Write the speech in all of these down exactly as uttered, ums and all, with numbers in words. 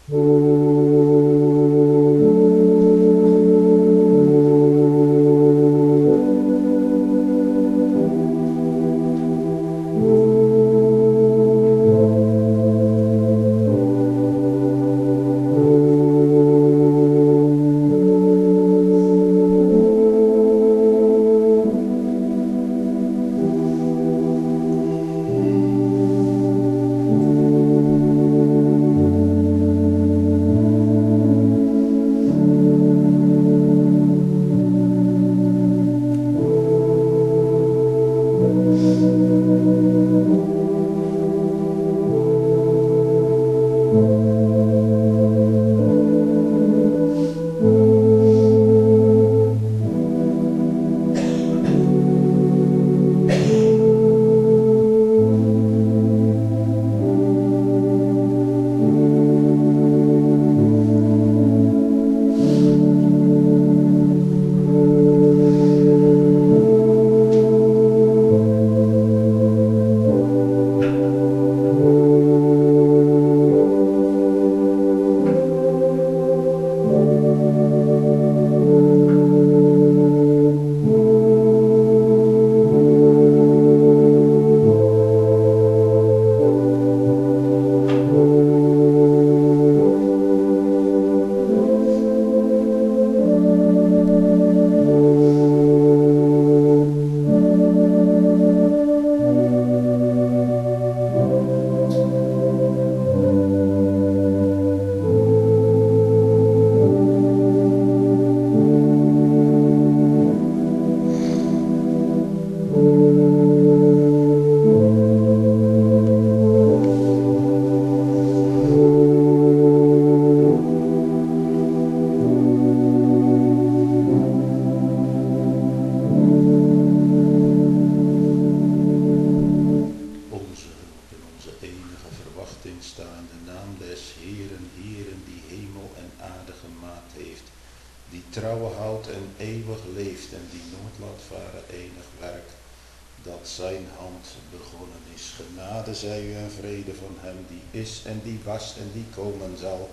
En die was en die komen zal.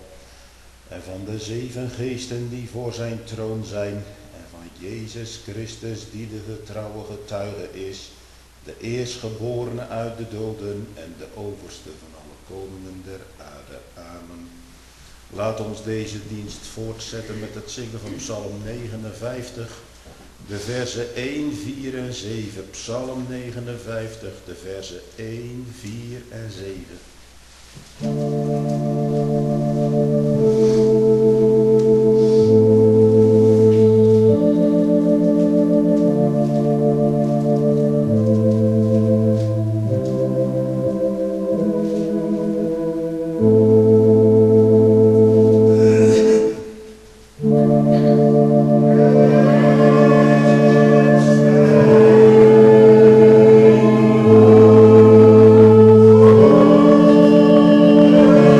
En van de zeven geesten die voor zijn troon zijn. En van Jezus Christus die de getrouwe getuige is. De eerstgeborene uit de doden en de overste van alle koningen der aarde. Amen. Laat ons deze dienst voortzetten met het zingen van Psalm negenenvijftig. De versen één, vier en zeven. Psalm negenenvijftig, de versen één, vier en zeven. Oh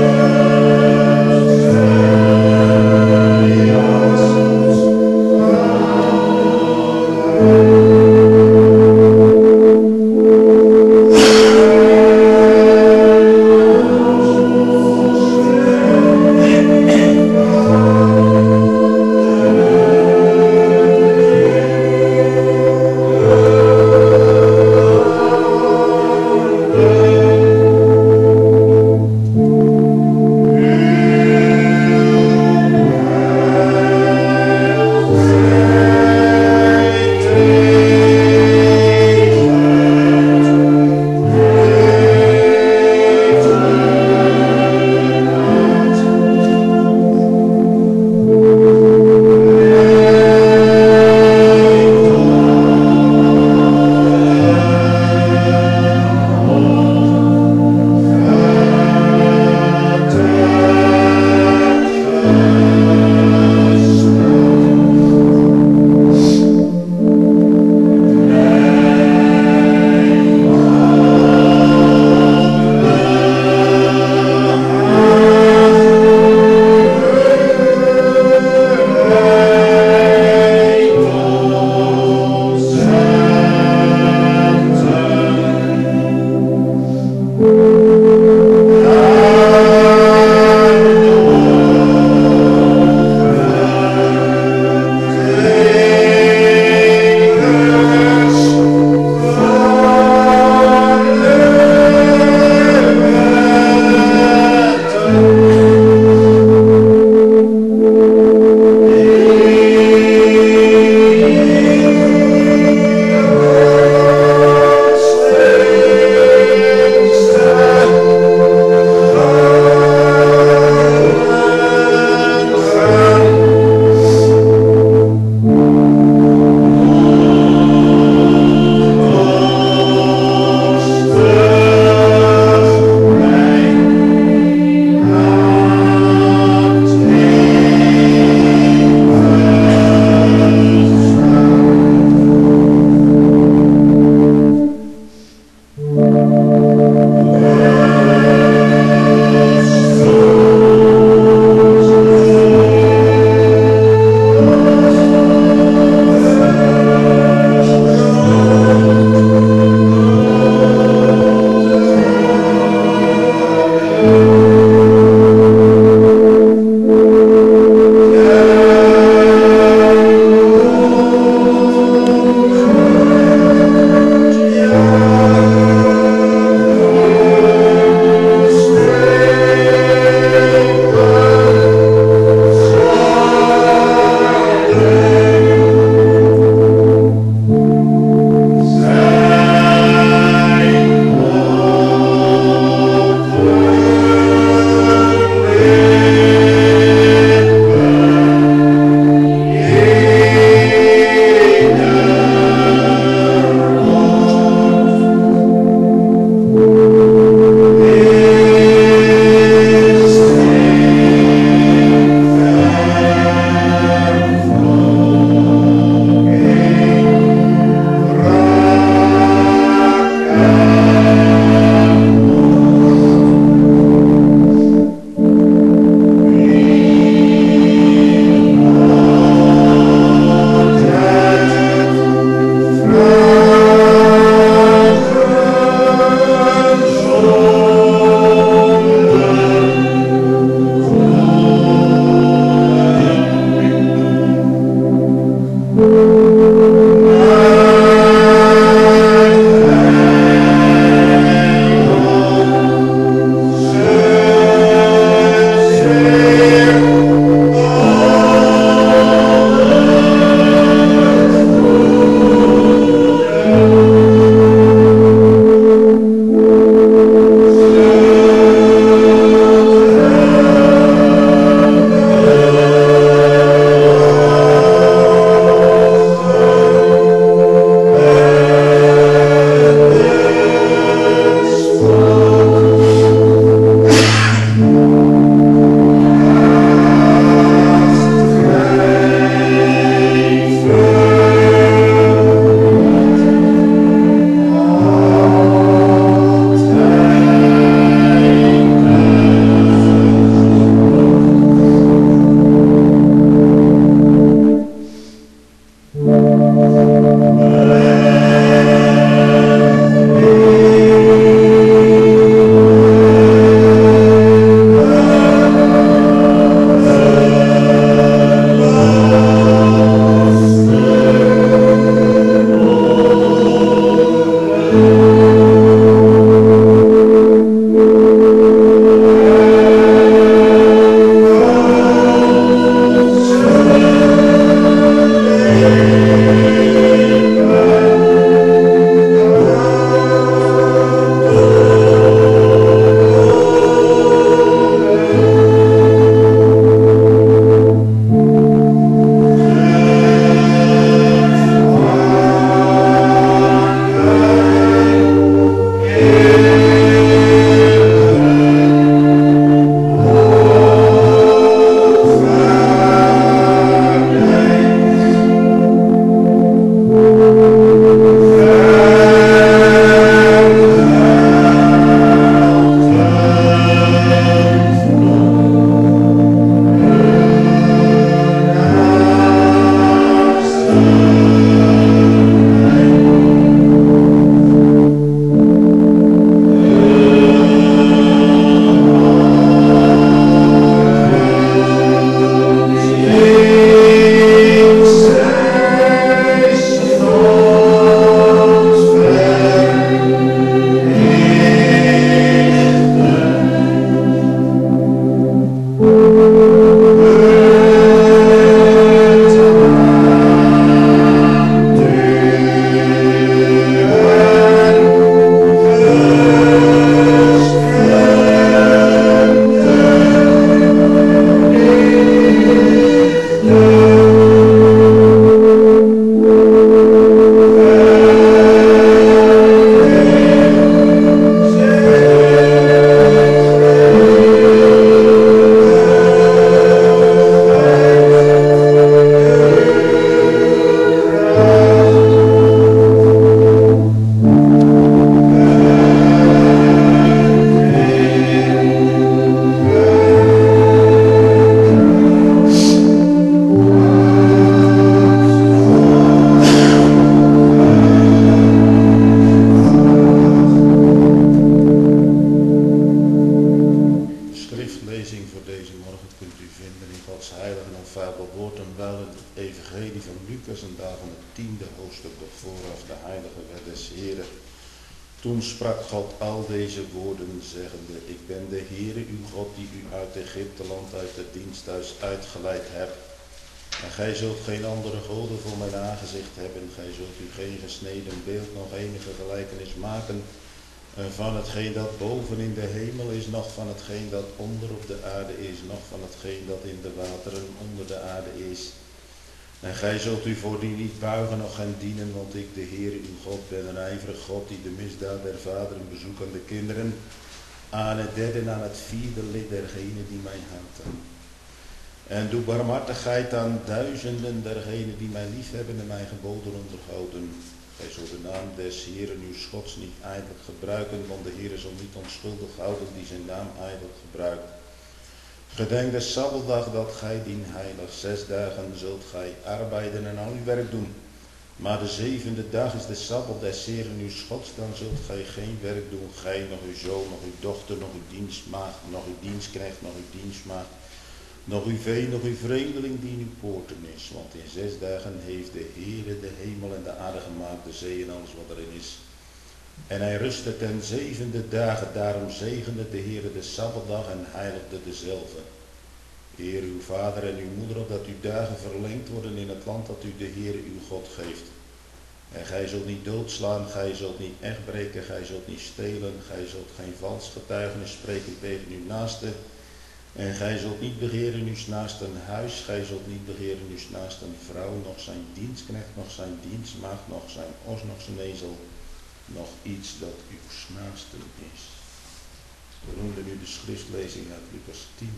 voor deze morgen kunt u vinden in Gods heilige en onfeilbaar woord en wel in het evangelie van Lucas en daarvan het tiende hoofdstuk nog vooraf de heilige wet des Heren. Toen sprak God al deze woorden zeggende, ik ben de Heere uw God die u uit Egypteland uit het diensthuis uitgeleid hebt. En gij zult geen andere goden voor mijn aangezicht hebben, gij zult u geen gesneden beeld nog enige gelijkenis maken van hetgeen dat boven in de hemel is, nog van hetgeen dat onder op de aarde is, nog van hetgeen dat in de wateren onder de aarde is. En gij zult u voor die niet buigen nog gaan dienen, want ik, de Heer uw God, ben een ijverig God die de misdaad der vaderen bezoekt aan de kinderen, aan het derde en aan het vierde lid dergenen die mij haten. En doe barmhartigheid aan duizenden dergenen die mij liefhebben en mijn geboden onderhouden. Gij zult de naam des Heeren uw Gods niet ijdelijk gebruiken, want de Heer zal niet onschuldig houden die zijn naam ijdelijk gebruikt. Gedenk de Sabbatdag dat gij dien heilig. Zes dagen zult gij arbeiden en al uw werk doen. Maar de zevende dag is de Sabbat des Heeren uw Gods, dan zult gij geen werk doen. Gij, nog uw zoon, nog uw dochter, nog uw dienstmaagd, nog uw dienstknecht, nog uw dienstmaagd, nog uw vee, nog uw vreemdeling die in uw poorten is. Want in zes dagen heeft de Heere de hemel en de aarde gemaakt, de zee en alles wat erin is. En hij rustte ten zevende dagen, daarom zegende de Heere de Sabbatdag en heiligde dezelve. Eer uw vader en uw moeder, opdat uw dagen verlengd worden in het land dat u de Heere uw God geeft. En gij zult niet doodslaan, gij zult niet echt breken, gij zult niet stelen, gij zult geen vals getuigenis spreken tegen uw naaste. En gij zult niet begeren uw naasten huis, gij zult niet begeren uw naasten vrouw, nog zijn dienstknecht, nog zijn dienstmaagd, nog zijn os, nog zijn ezel, nog iets dat uw naasten is. We noemden nu de schriftlezing uit Lucas tien.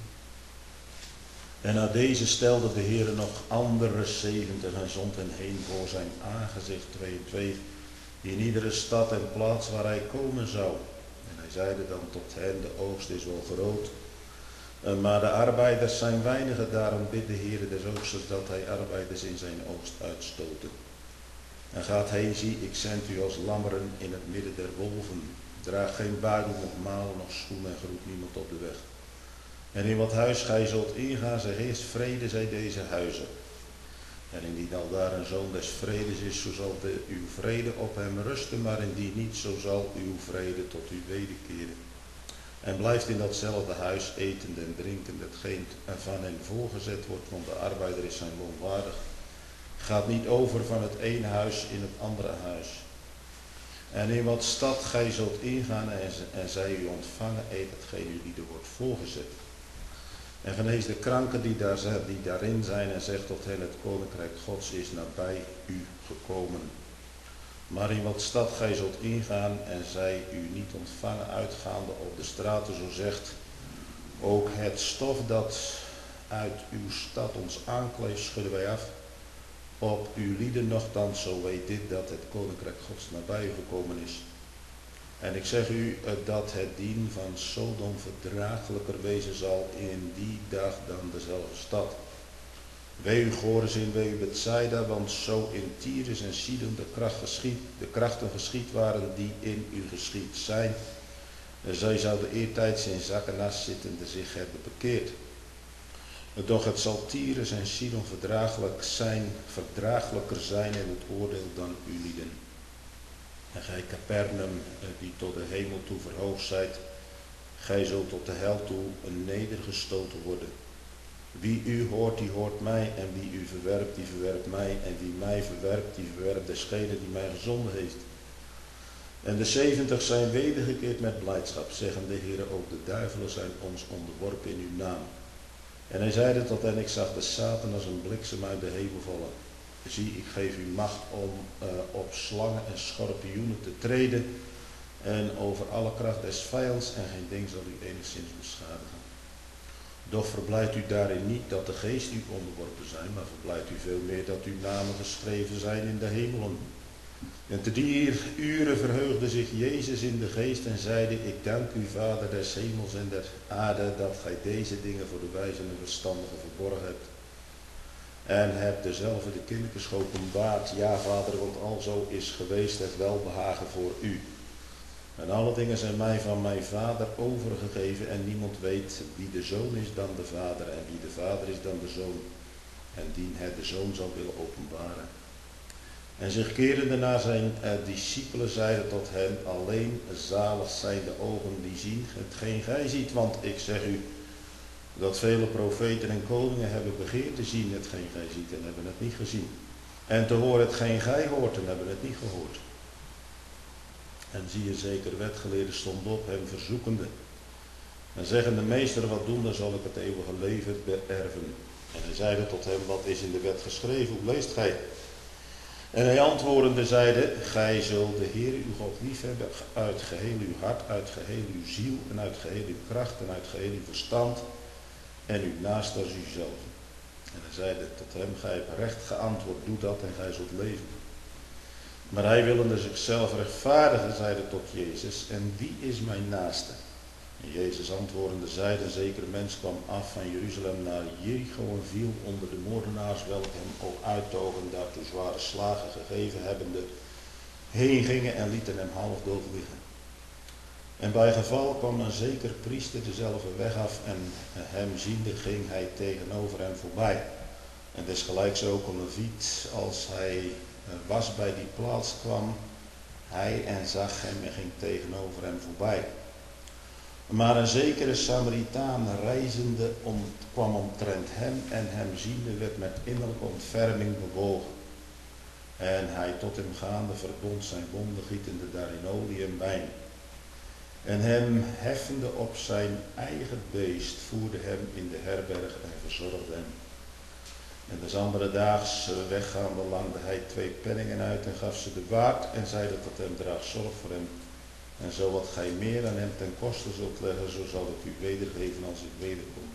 En na deze stelde de Heer nog andere zeventig en zond hen heen voor zijn aangezicht, twee en twee, in iedere stad en plaats waar hij komen zou. En hij zeide dan tot hen, de oogst is wel groot, maar de arbeiders zijn weinigen, daarom bidt de Heer des oogsters dat hij arbeiders in zijn oogst uitstoten. En gaat heen, zie, ik zend u als lammeren in het midden der wolven. Draag geen buidel, nog maal, nog schoen en groet niemand op de weg. En in wat huis gij zult ingaan, zeg eerst vrede zij deze huizen. En indien al daar een zoon des vredes is, zo zal de, uw vrede op hem rusten, maar indien niet, zo zal uw vrede tot u wederkeren. En blijft in datzelfde huis etend en drinkend hetgeen van hen voorgezet wordt, want de arbeider is zijn loon waardig. Gaat niet over van het ene huis in het andere huis. En in wat stad gij zult ingaan en, en zij u ontvangen, eet hetgeen u ieder wordt voorgezet. En genees de kranken die, daar, die daarin zijn en zegt tot hen, het koninkrijk Gods is nabij u gekomen. Maar in wat stad gij zult ingaan en zij u niet ontvangen uitgaande op de straten, zo zegt, ook het stof dat uit uw stad ons aankleeft, schudden wij af. Op uw lieden nochtans, zo weet dit dat het koninkrijk Gods nabij u gekomen is. En ik zeg u dat het dien van Sodom verdraaglijker wezen zal in die dag dan dezelfde stad. Wee u Chorazin, wee u Bethsaida, want zo in Tyrus en Sidon de, kracht geschied, de krachten geschied waren die in u geschied zijn. En zij zouden eertijds in zak en as zittende zich hebben bekeerd. Doch het zal Tyrus en Sidon verdraaglijk zijn, verdraaglijker zijn in het oordeel dan u lieden. En gij Capernaum, die tot de hemel toe verhoogd zijt, gij zult tot de hel toe nedergestoten worden. Wie u hoort, die hoort mij, en wie u verwerpt, die verwerpt mij, en wie mij verwerpt, die verwerpt desgene die mij gezonden heeft. En de zeventig zijn wedergekeerd met blijdschap, zeggen de Heere, ook de duivelen zijn ons onderworpen in uw naam. En hij zeide tot hen, ik zag de Satan als een bliksem uit de hemel vallen. Zie, ik geef u macht om uh, op slangen en schorpioenen te treden en over alle kracht des vijands, en geen ding zal u enigszins beschadigen. Doch verblijdt u daarin niet dat de geest u onderworpen zijn, maar verblijdt u veel meer dat uw namen geschreven zijn in de hemelen. En te die uren verheugde zich Jezus in de geest en zeide, ik dank u, Vader des hemels en der aarde, dat gij deze dingen voor de wijzen en verstandigen verborgen hebt. En hebt dezelfde de kindertjes geopenbaard. Ja, Vader, want alzo is geweest het welbehagen voor u. En alle dingen zijn mij van mijn Vader overgegeven en niemand weet wie de Zoon is dan de Vader en wie de Vader is dan de Zoon. En dien hij de Zoon zal willen openbaren. En zich kerende naar zijn eh, discipelen zeiden tot hen, alleen zalig zijn de ogen die zien hetgeen gij ziet. Want ik zeg u dat vele profeten en koningen hebben begeerd te zien hetgeen gij ziet en hebben het niet gezien. En te horen hetgeen gij hoort en hebben het niet gehoord. En zie je zeker wetgeleerden stond op hem verzoekende. En zeggende, meester, wat doen, dan zal ik het eeuwige leven beërven. En hij zeide tot hem, wat is in de wet geschreven, hoe leest gij? En hij antwoordende zeide, gij zult de Heer uw God liefhebben uit geheel uw hart, uit geheel uw ziel en uit geheel uw kracht en uit geheel uw verstand en uw naast als uzelf. En hij zeide tot hem, gij hebt recht geantwoord, doe dat en gij zult leven. Maar hij willende zichzelf rechtvaardigen, zeide tot Jezus, en wie is mijn naaste? En Jezus antwoordende zeide, een zeker mens kwam af van Jeruzalem naar Jericho en viel onder de moordenaars, welke hem ook uittogen, daartoe zware slagen gegeven hebbende, heen gingen en lieten hem half dood liggen. En bij geval kwam een zeker priester dezelfde weg af en hem ziende ging hij tegenover hem voorbij. En desgelijks ook een leviet, als hij was bij die plaats kwam hij en zag hem en ging tegenover hem voorbij. Maar een zekere Samaritaan reizende om, kwam omtrent hem en hem ziende werd met innerlijke ontferming bewogen. En hij tot hem gaande verbond zijn wonden gietende daarin olie en wijn. En hem heffende op zijn eigen beest voerde hem in de herberg en verzorgde hem. En des andere daags weggaande langde hij twee penningen uit en gaf ze de waard en zeide tot hem, draag zorg voor hem. En zo wat gij meer aan hem ten koste zult leggen, zo zal ik u wedergeven als ik wederkom.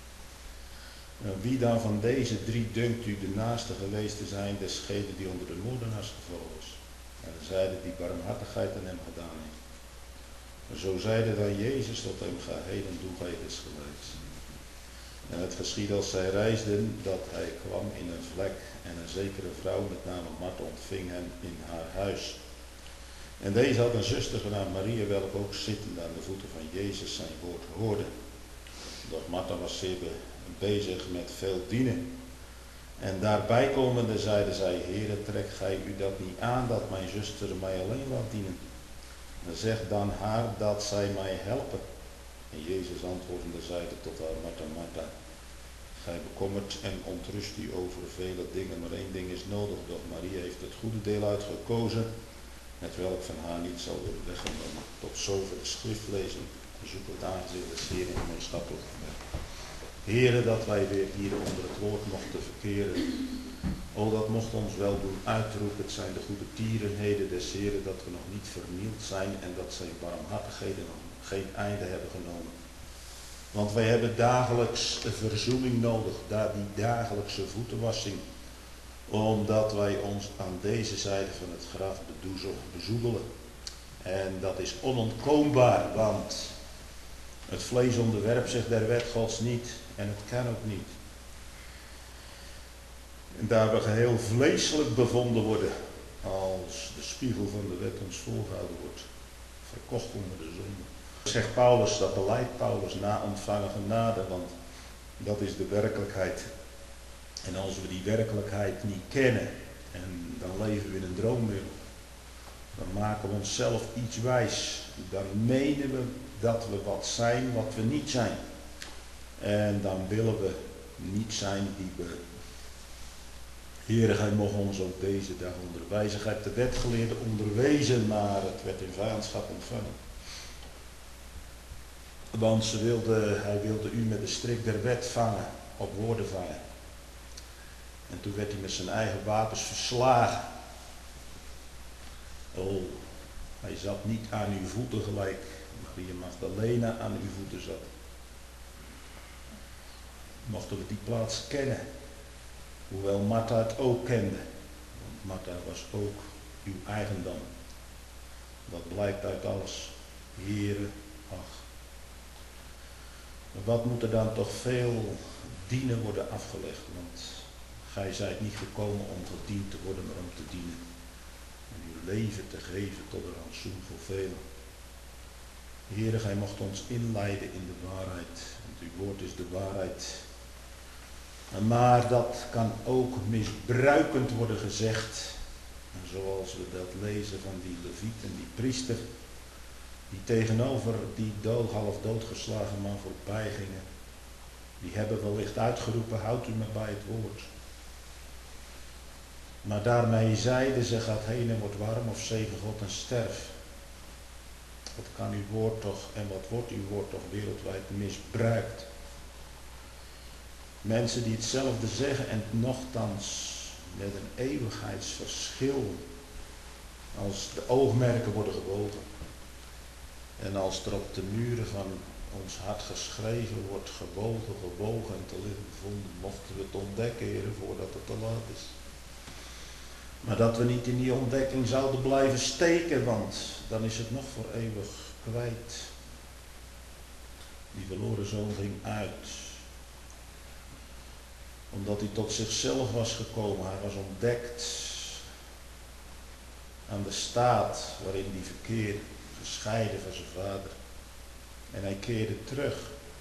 En wie dan van deze drie dunkt u de naaste geweest te zijn, desgene die onder de moordenaars gevallen is? En hij zeide die barmhartigheid aan hem gedaan heeft. En zo zeide dan Jezus tot hem, ga heen en doe gij desgelijks. En het geschiedde als zij reisden, dat hij kwam in een vlek en een zekere vrouw met name Martha ontving hem in haar huis. En deze had een zuster genaamd Maria, welke ook zittend aan de voeten van Jezus zijn woord hoorde. Doch Martha was zeer bezig met veel dienen. En daarbij komende zeide zij, Heere, trek gij u dat niet aan, dat mijn zuster mij alleen laat dienen? En zeg dan haar dat zij mij helpen. En Jezus antwoordende zeide tot haar, Martha, Martha, gij bekommert en ontrust u over vele dingen, maar één ding is nodig, doch Maria heeft het goede deel uitgekozen, met welk van haar niet zal worden weggenomen. Tot zover de schriftlezing. Zoek het aangezicht des Heeren in gemeenschappelijk gebed. Heere, dat wij weer hier onder het woord mochten verkeren. O, dat mocht ons wel doen uitroepen. Het zijn de goede tierenheden des Heeren, dat we nog niet vernield zijn en dat zijn barmhartigheden nog geen einde hebben genomen. Want wij hebben dagelijks verzoening nodig, daar die dagelijkse voetenwassing, omdat wij ons aan deze zijde van het graf bezoedelen. En dat is onontkoombaar, want het vlees onderwerpt zich der wet Gods niet en het kan ook niet. En daar we geheel vleeselijk bevonden worden, als de spiegel van de wet ons voorgehouden wordt, verkocht onder de zonde. Zegt Paulus, dat beleidt Paulus na ontvangen genade, want dat is de werkelijkheid. En als we die werkelijkheid niet kennen, en dan leven we in een droomwereld, dan maken we onszelf iets wijs. Dan menen we dat we wat zijn wat we niet zijn. En dan willen we niet zijn die we. Heere, gij mocht ons ook deze dag onderwijzen. Gij hebt de wetgeleerden onderwezen, maar het werd in vijandschap ontvangen. Want ze wilde, hij wilde u met de strik der wet vangen, op woorden vangen. En toen werd hij met zijn eigen wapens verslagen. Oh, hij zat niet aan uw voeten gelijk Maria Magdalena aan uw voeten zat. Mochten we die plaats kennen, hoewel Martha het ook kende. Want Martha was ook uw eigendom. Dat blijkt uit alles. Heere, ach. Wat moet er dan toch veel dienen worden afgelegd? Want gij zijt niet gekomen om gediend te worden, maar om te dienen. En uw leven te geven tot een rantsoen voor velen. Heere, gij mocht ons inleiden in de waarheid, want uw woord is de waarheid. Maar dat kan ook misbruikend worden gezegd. En zoals we dat lezen van die leviet en die priester, die tegenover die dood, half doodgeslagen man voorbij gingen, die hebben wellicht uitgeroepen, houdt u me bij het woord. Maar daarmee zeiden ze, gaat heen en wordt warm of zegen God en sterf. Wat kan uw woord toch, en wat wordt uw woord toch wereldwijd misbruikt. Mensen die hetzelfde zeggen en nochtans met een eeuwigheidsverschil, als de oogmerken worden gewogen. En als er op de muren van ons hart geschreven wordt, gewogen, gewogen en te liggen bevonden, mochten we het ontdekken, heren, voordat het te laat is. Maar dat we niet in die ontdekking zouden blijven steken, want dan is het nog voor eeuwig kwijt. Die verloren zoon ging uit. Omdat hij tot zichzelf was gekomen. Hij was ontdekt aan de staat waarin hij verkeerde, gescheiden van zijn vader. En hij keerde terug.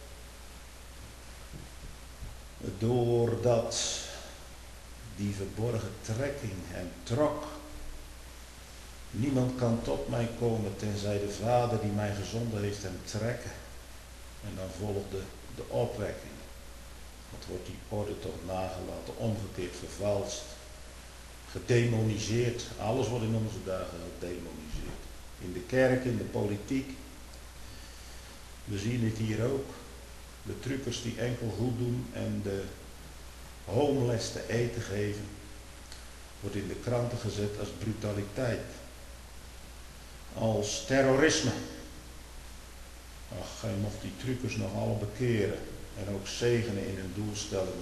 Doordat die verborgen trekking hem trok. Niemand kan tot mij komen tenzij de Vader die mij gezonden heeft hem trekken. En dan volgde de opwekking. Wat wordt die orde toch nagelaten, omgekeerd, vervalst, gedemoniseerd. Alles wordt in onze dagen gedemoniseerd. In de kerk, in de politiek. We zien het hier ook. De truckers die enkel goed doen en de homeless te eten geven, wordt in de kranten gezet als brutaliteit. Als terrorisme. Ach, gij mocht die truckers nog alle bekeren en ook zegenen in hun doelstellingen.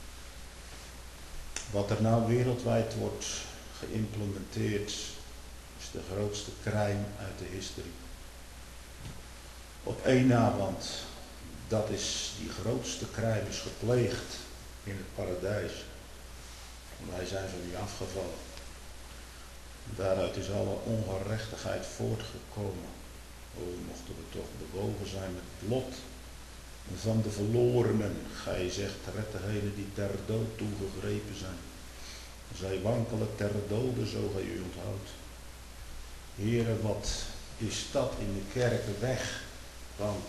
Wat er nou wereldwijd wordt geïmplementeerd, is de grootste crime uit de historie. Op één na, want dat is, die grootste crime is gepleegd in het paradijs. Wij zijn van u afgevallen. Daaruit is alle ongerechtigheid voortgekomen. O, mochten we toch bewogen zijn met het lot van de verlorenen. Gij zegt, red degenen die ter dood toegegrepen zijn. Zij wankelen ter dode, zo gij u onthoudt. Heren, wat is dat in de kerken weg? Want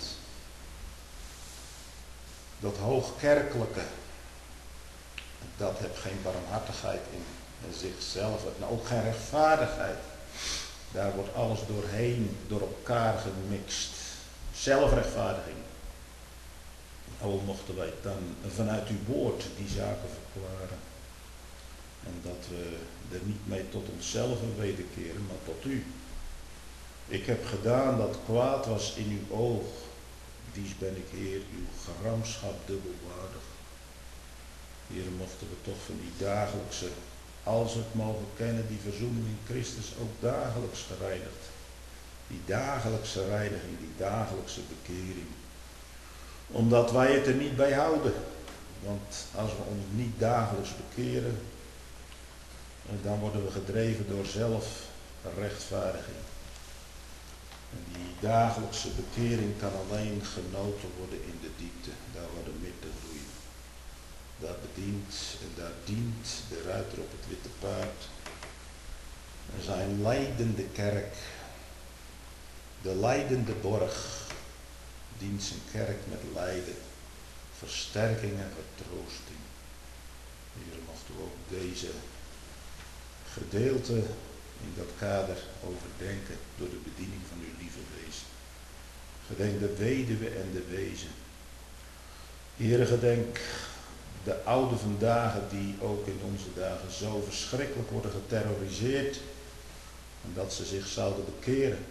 dat hoogkerkelijke, dat heeft geen barmhartigheid in zichzelf, en ook geen rechtvaardigheid. Daar wordt alles doorheen, door elkaar gemixt. Zelfrechtvaardiging. O, mochten wij dan vanuit uw woord die zaken verklaren. En dat we er niet mee tot onszelf wederkeren, maar tot u. Ik heb gedaan dat kwaad was in uw oog. Dies ben ik, Heer, uw gramschap dubbelwaardig. Heer, mochten we toch van die dagelijkse, als we het mogen kennen, die verzoening in Christus ook dagelijks gereinigd. Die dagelijkse reiniging, die dagelijkse bekering. Omdat wij het er niet bij houden. Want als we ons niet dagelijks bekeren, dan worden we gedreven door zelfrechtvaardiging. En die dagelijkse bekering kan alleen genoten worden in de diepte, daar waar de midden groeit. Daar bedient en daar dient de ruiter op het witte paard. En zijn leidende kerk, de leidende borg, dient zijn kerk met lijden, versterking en vertroosting. Hier mochten we ook deze gedeelte in dat kader overdenken door de bediening van uw lieve wezen. Gedenk de weduwe en de wezen. Heere, gedenk de oude vandaag die ook in onze dagen zo verschrikkelijk worden geterroriseerd. En dat ze zich zouden bekeren.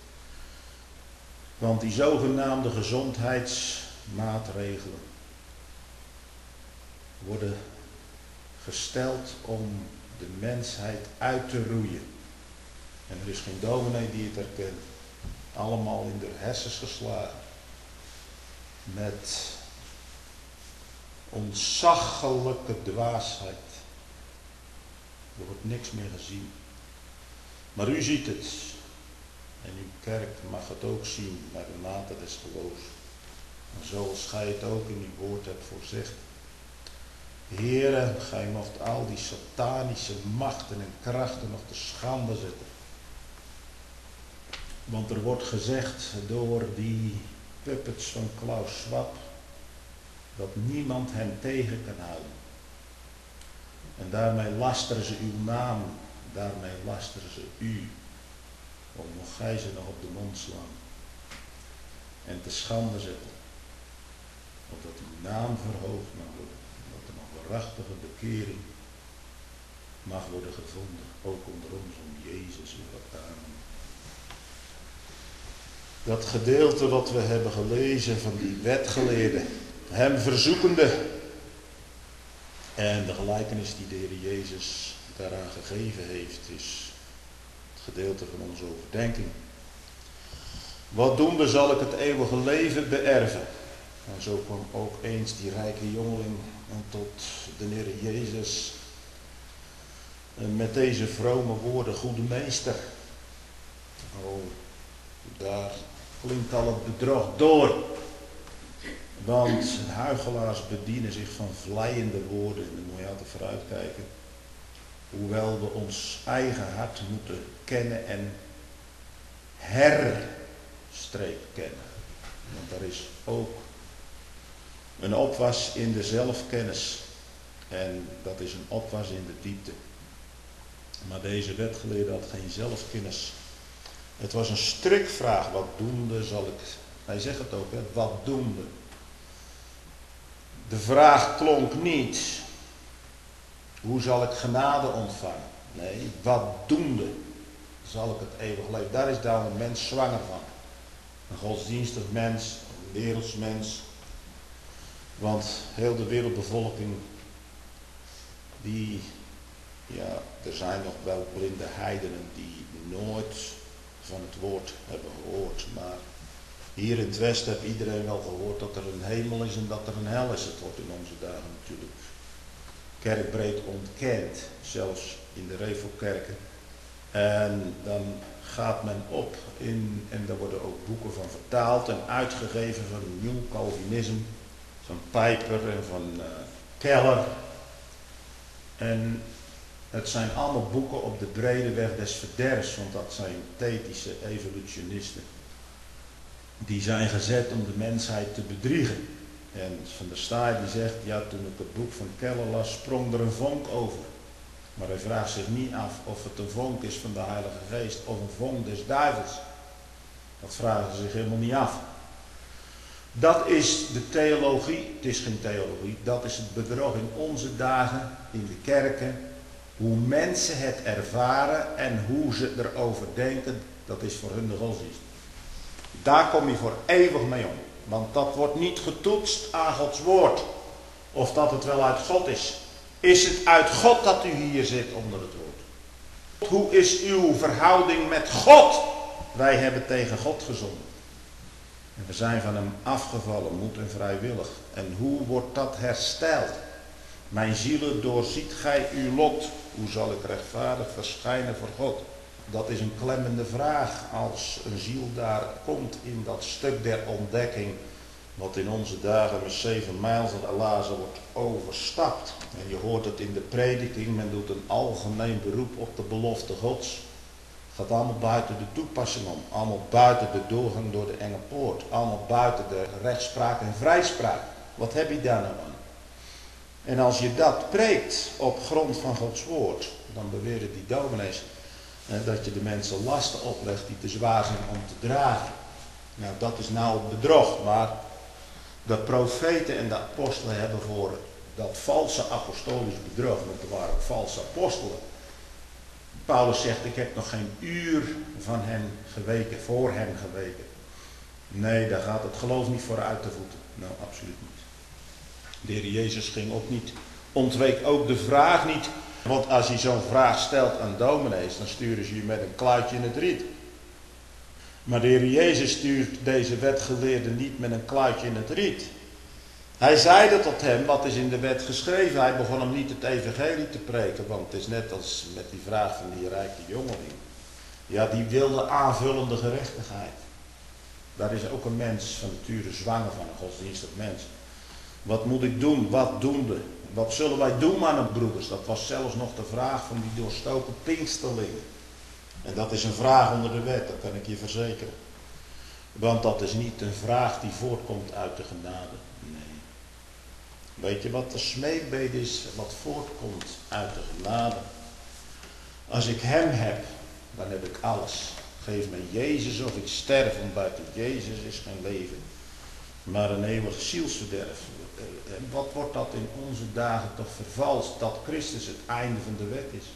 Want die zogenaamde gezondheidsmaatregelen worden gesteld om de mensheid uit te roeien. En er is geen dominee die het herkent. Allemaal in de hersens geslagen. Met ontzaglijke dwaasheid. Er wordt niks meer gezien. Maar u ziet het. En uw kerk mag het ook zien naar de mate des geloofs. En zoals gij het ook in uw woord hebt voorzegd. Heere, gij mocht al die satanische machten en krachten nog te schande zetten. Want er wordt gezegd door die puppets van Klaus Schwab dat niemand hen tegen kan houden. En daarmee lasteren ze uw naam, daarmee lasteren ze u. Om nog gij ze nog op de mond slaan en te schande zetten. Opdat uw naam verhoogd mag worden. Dat er nog waarachtige bekering mag worden gevonden. Ook onder ons om Jezus uw Amen. Dat gedeelte wat we hebben gelezen van die wetgeleerden. Hem verzoekende. En de gelijkenis die de Heer Jezus daaraan gegeven heeft is het gedeelte van onze overdenking. Wat doende zal ik het eeuwige leven beërven. En zo kwam ook eens die rijke jongeling tot de Heer Jezus met deze vrome woorden, goede meester. Oh, daar klinkt al het bedrog door. Want huichelaars bedienen zich van vleiende woorden. En daar moet je altijd vooruitkijken. Hoewel we ons eigen hart moeten kennen en herstreek kennen. Want er is ook een opwas in de zelfkennis. En dat is een opwas in de diepte. Maar deze wetgeleerde had geen zelfkennis. Het was een strikvraag. Wat doende zal ik... Hij zegt het ook, hè? Wat doende? De vraag klonk niet. Hoe zal ik genade ontvangen? Nee, wat doende zal ik het eeuwig leven? Daar is daar een mens zwanger van. Een godsdienstig mens, een werelds mens. Want heel de wereldbevolking, die, ja, er zijn nog wel blinde heidenen die nooit van het woord hebben gehoord. Maar hier in het Westen heeft iedereen wel gehoord dat er een hemel is en dat er een hel is. Het wordt in onze dagen natuurlijk kerkbreed ontkend, zelfs in de revelkerken. En dan gaat men op in, en daar worden ook boeken van vertaald en uitgegeven van Nieuw Calvinisme, van Piper en van uh, Keller. En het zijn allemaal boeken op de brede weg des verderfs, want dat zijn thetische evolutionisten. Die zijn gezet om de mensheid te bedriegen. En Van der Staaij die zegt, ja, toen ik het boek van Keller las, sprong er een vonk over. Maar hij vraagt zich niet af of het een vonk is van de Heilige Geest of een vonk des duivels. Dat vragen ze zich helemaal niet af. Dat is de theologie, het is geen theologie, dat is het bedrog in onze dagen, in de kerken. Hoe mensen het ervaren en hoe ze erover denken, dat is voor hun de godsdienst. Daar kom je voor eeuwig mee om. Want dat wordt niet getoetst aan Gods woord. Of dat het wel uit God is. Is het uit God dat u hier zit onder het woord? Hoe is uw verhouding met God? Wij hebben tegen God gezonden. En we zijn van hem afgevallen, moed en vrijwillig. En hoe wordt dat hersteld? Mijn zielen, doorziet gij uw lot. Hoe zal ik rechtvaardig verschijnen voor God? Dat is een klemmende vraag als een ziel daar komt in dat stuk der ontdekking. Wat in onze dagen met zeven mijls en alazen wordt overstapt. En je hoort het in de prediking, men doet een algemeen beroep op de belofte Gods. Het gaat allemaal buiten de toepassing om. Allemaal buiten de doorgang door de enge poort. Allemaal buiten de rechtspraak en vrijspraak. Wat heb je daar nou aan? En als je dat preekt op grond van Gods woord, dan beweren die dominees eh, dat je de mensen lasten oplegt die te zwaar zijn om te dragen. Nou, dat is nou het bedrog, maar de profeten en de apostelen hebben voor dat valse apostolisch bedrog, want er waren ook valse apostelen. Paulus zegt, ik heb nog geen uur van hem geweken, voor hem geweken. Nee, daar gaat het geloof niet voor uit de voeten. Nou, absoluut niet. De Heer Jezus ging ook niet, ontweek ook de vraag niet. Want als hij zo'n vraag stelt aan dominees, dan sturen ze je met een kluitje in het riet. Maar de Heer Jezus stuurt deze wetgeleerde niet met een kluitje in het riet. Hij zeide tot hem, wat is in de wet geschreven? Hij begon hem niet het evangelie te preken, want het is net als met die vraag van die rijke jongeling. Ja, die wilde aanvullende gerechtigheid. Daar is ook een mens van nature zwanger van, een godsdienstig mens. Wat moet ik doen? Wat doende? Wat zullen wij doen, mannen broeders? Dat was zelfs nog de vraag van die doorstoken Pinksterlingen. En dat is een vraag onder de wet, dat kan ik je verzekeren. Want dat is niet een vraag die voortkomt uit de genade. Nee. Weet je wat de smeekbede is, wat voortkomt uit de genade? Als ik hem heb, dan heb ik alles. Geef mij Jezus of ik sterf, want buiten Jezus is geen leven. Maar een eeuwig zielsverderf. En wat wordt dat in onze dagen toch vervalst, dat Christus het einde van de wet is.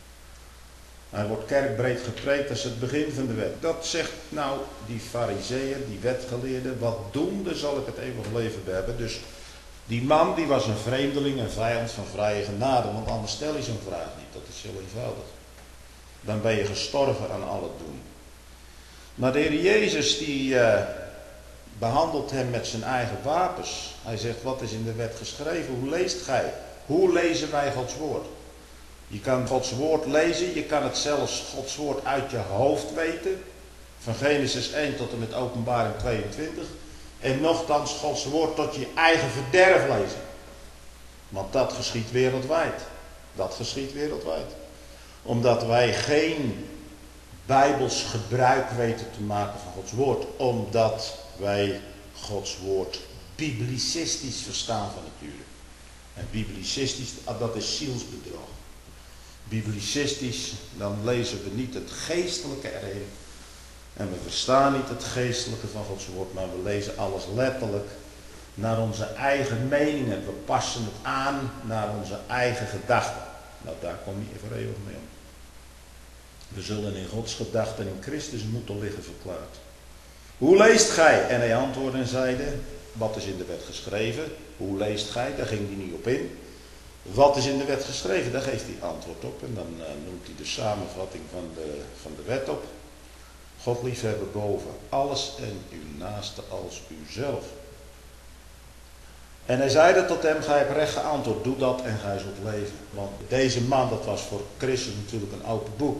Hij wordt kerkbreed gepreekt als het begin van de wet. Dat zegt nou die farizeeën, die wetgeleerden, wat doende zal ik het eeuwig leven hebben. Dus die man die was een vreemdeling en vijand van vrije genade, want anders stel je zo'n vraag niet, dat is heel eenvoudig. Dan ben je gestorven aan al het doen. Maar de Heer Jezus die uh, behandelt hem met zijn eigen wapens. Hij zegt, wat is in de wet geschreven? Hoe leest gij? Hoe lezen wij Gods woord? Je kan Gods woord lezen, je kan het zelfs Gods woord uit je hoofd weten. Van Genesis één tot en met Openbaring tweeëntwintig. En nochtans Gods woord tot je eigen verderf lezen. Want dat geschiet wereldwijd. Dat geschiet wereldwijd. Omdat wij geen bijbels gebruik weten te maken van Gods woord. Omdat wij Gods woord biblicistisch verstaan van nature. En biblicistisch, dat is zielsbedrog. Biblicistisch, dan lezen we niet het geestelijke erin. En we verstaan niet het geestelijke van Gods woord, maar we lezen alles letterlijk naar onze eigen meningen. We passen het aan naar onze eigen gedachten. Nou, daar kom je voor eeuwig mee om. We zullen in Gods gedachten in Christus moeten liggen verklaard. Hoe leest gij? En hij antwoordde en zeide, wat is in de wet geschreven? Hoe leest gij? Daar ging hij niet op in. Wat is in de wet geschreven? Daar geeft hij antwoord op. En dan uh, noemt hij de samenvatting van de, van de wet op. God liefhebben boven alles en uw naaste als uzelf. En hij zeide tot hem, gij hebt recht geantwoord, doe dat en gij zult leven. Want deze man, dat was voor Christus natuurlijk een open boek.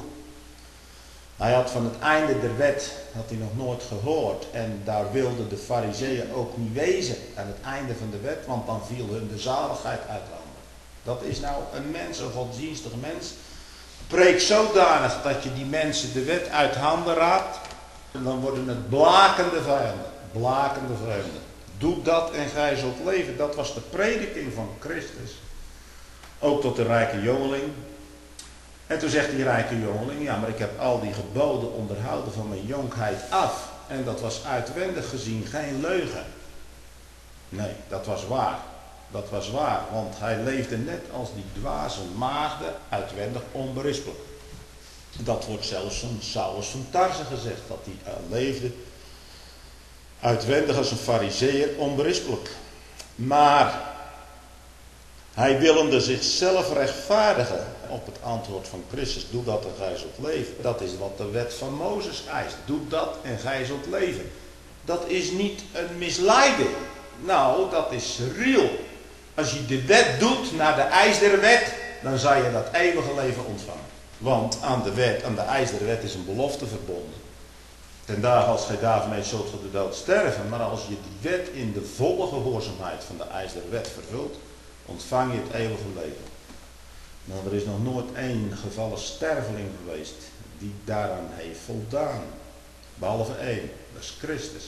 Hij had van het einde der wet, had hij nog nooit gehoord. En daar wilden de farizeeën ook niet wezen aan het einde van de wet, want dan viel hun de zaligheid uit handen. Dat is nou een mens, een godsdienstig mens. Preek zodanig dat je die mensen de wet uit handen raadt. En dan worden het blakende vijanden. Blakende vijanden. Doe dat en gij zult leven. Dat was de prediking van Christus. Ook tot de rijke jongeling. En toen zegt die rijke jongeling, ja, maar ik heb al die geboden onderhouden van mijn jonkheid af. En dat was uitwendig gezien geen leugen. Nee, dat was waar. Dat was waar, want hij leefde net als die dwaze maagden, uitwendig onberispelijk. Dat wordt zelfs van Saulus van Tarse gezegd, dat hij leefde uitwendig als een farizeeër onberispelijk. Maar hij willende zichzelf rechtvaardigen op het antwoord van Christus, doe dat en gij zult leven. Dat is wat de wet van Mozes eist, doe dat en gij zult leven. Dat is niet een misleiding, nou dat is real. Als je de wet doet naar de eis der wet, dan zal je dat eeuwige leven ontvangen. Want aan de wet, aan de eis der wet is een belofte verbonden. Ten dagen als gij daarvan eet, zult ge de dood sterven. Maar als je die wet in de volle gehoorzaamheid van de eis der wet vervult, ontvang je het eeuwige leven. Nou, er is nog nooit één gevallen sterveling geweest die daaraan heeft voldaan. Behalve één, dat is Christus.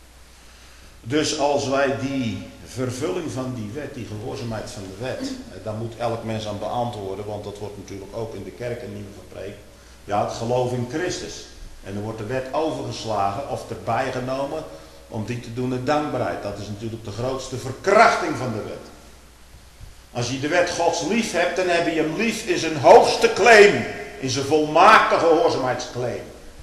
Dus als wij die vervulling van die wet, die gehoorzaamheid van de wet, daar moet elk mens aan beantwoorden, want dat wordt natuurlijk ook in de kerk niet meer gepreekt. Ja, het geloof in Christus. En dan wordt de wet overgeslagen of erbij genomen om die te doen in dankbaarheid. Dat is natuurlijk de grootste verkrachting van de wet. Als je de wet Gods lief hebt, dan heb je hem lief in zijn hoogste claim, in zijn volmaakte gehoorzaamheidsclaim.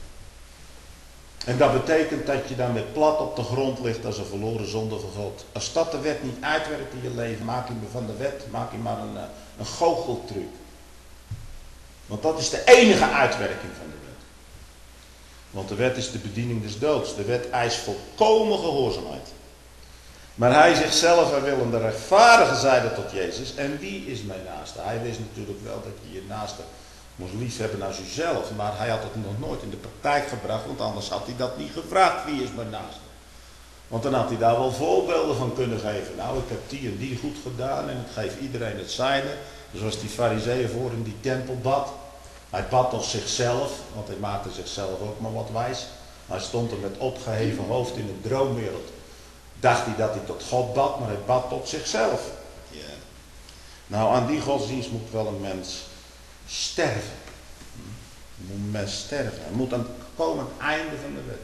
En dat betekent dat je dan weer plat op de grond ligt als een verloren zonde van God. Als dat de wet niet uitwerkt in je leven, maak je van de wet maak je maar een, een goocheltruc. Want dat is de enige uitwerking van de wet. Want de wet is de bediening des doods. De wet eist volkomen gehoorzaamheid. Maar hij zichzelf er willende rechtvaardigen zeide tot Jezus. En wie is mijn naaste? Hij wist natuurlijk wel dat je je naaste moest lief hebben naar zichzelf, maar hij had het nog nooit in de praktijk gebracht, want anders had hij dat niet gevraagd, wie is mijn naaste. Want dan had hij daar wel voorbeelden van kunnen geven. Nou, ik heb die en die goed gedaan en ik geef iedereen het zijne. Zoals die farizeeën voor in die tempel bad. Hij bad tot zichzelf, want hij maakte zichzelf ook maar wat wijs. Hij stond er met opgeheven hoofd in een droomwereld. Dacht hij dat hij tot God bad, maar hij bad tot zichzelf. Ja. Nou, aan die godsdienst moet wel een mens sterven. Moet een mens sterven. Hij moet dan komen aan het einde van de wet.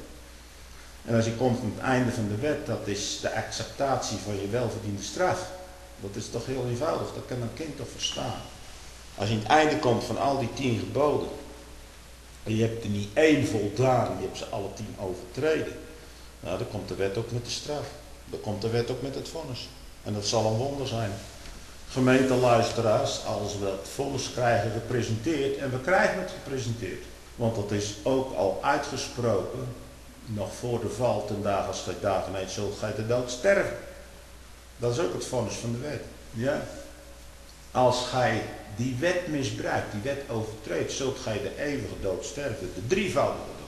En als je komt aan het einde van de wet, dat is de acceptatie van je welverdiende straf. Dat is toch heel eenvoudig, dat kan een kind toch verstaan. Als je aan het einde komt van al die tien geboden, en je hebt er niet één voldaan, je hebt ze alle tien overtreden. Nou, dan komt de wet ook met de straf. Dan komt de wet ook met het vonnis. En dat zal een wonder zijn. Gemeenteluisteraars, als we het vonnis krijgen gepresenteerd, en we krijgen het gepresenteerd. Want dat is ook al uitgesproken, nog voor de val, ten dagen als gij dagen eet, zult gij de dood sterven. Dat is ook het vonnis van de wet. Ja. Als gij die wet misbruikt, die wet overtreedt, zult gij de eeuwige dood sterven, de drievoudige dood.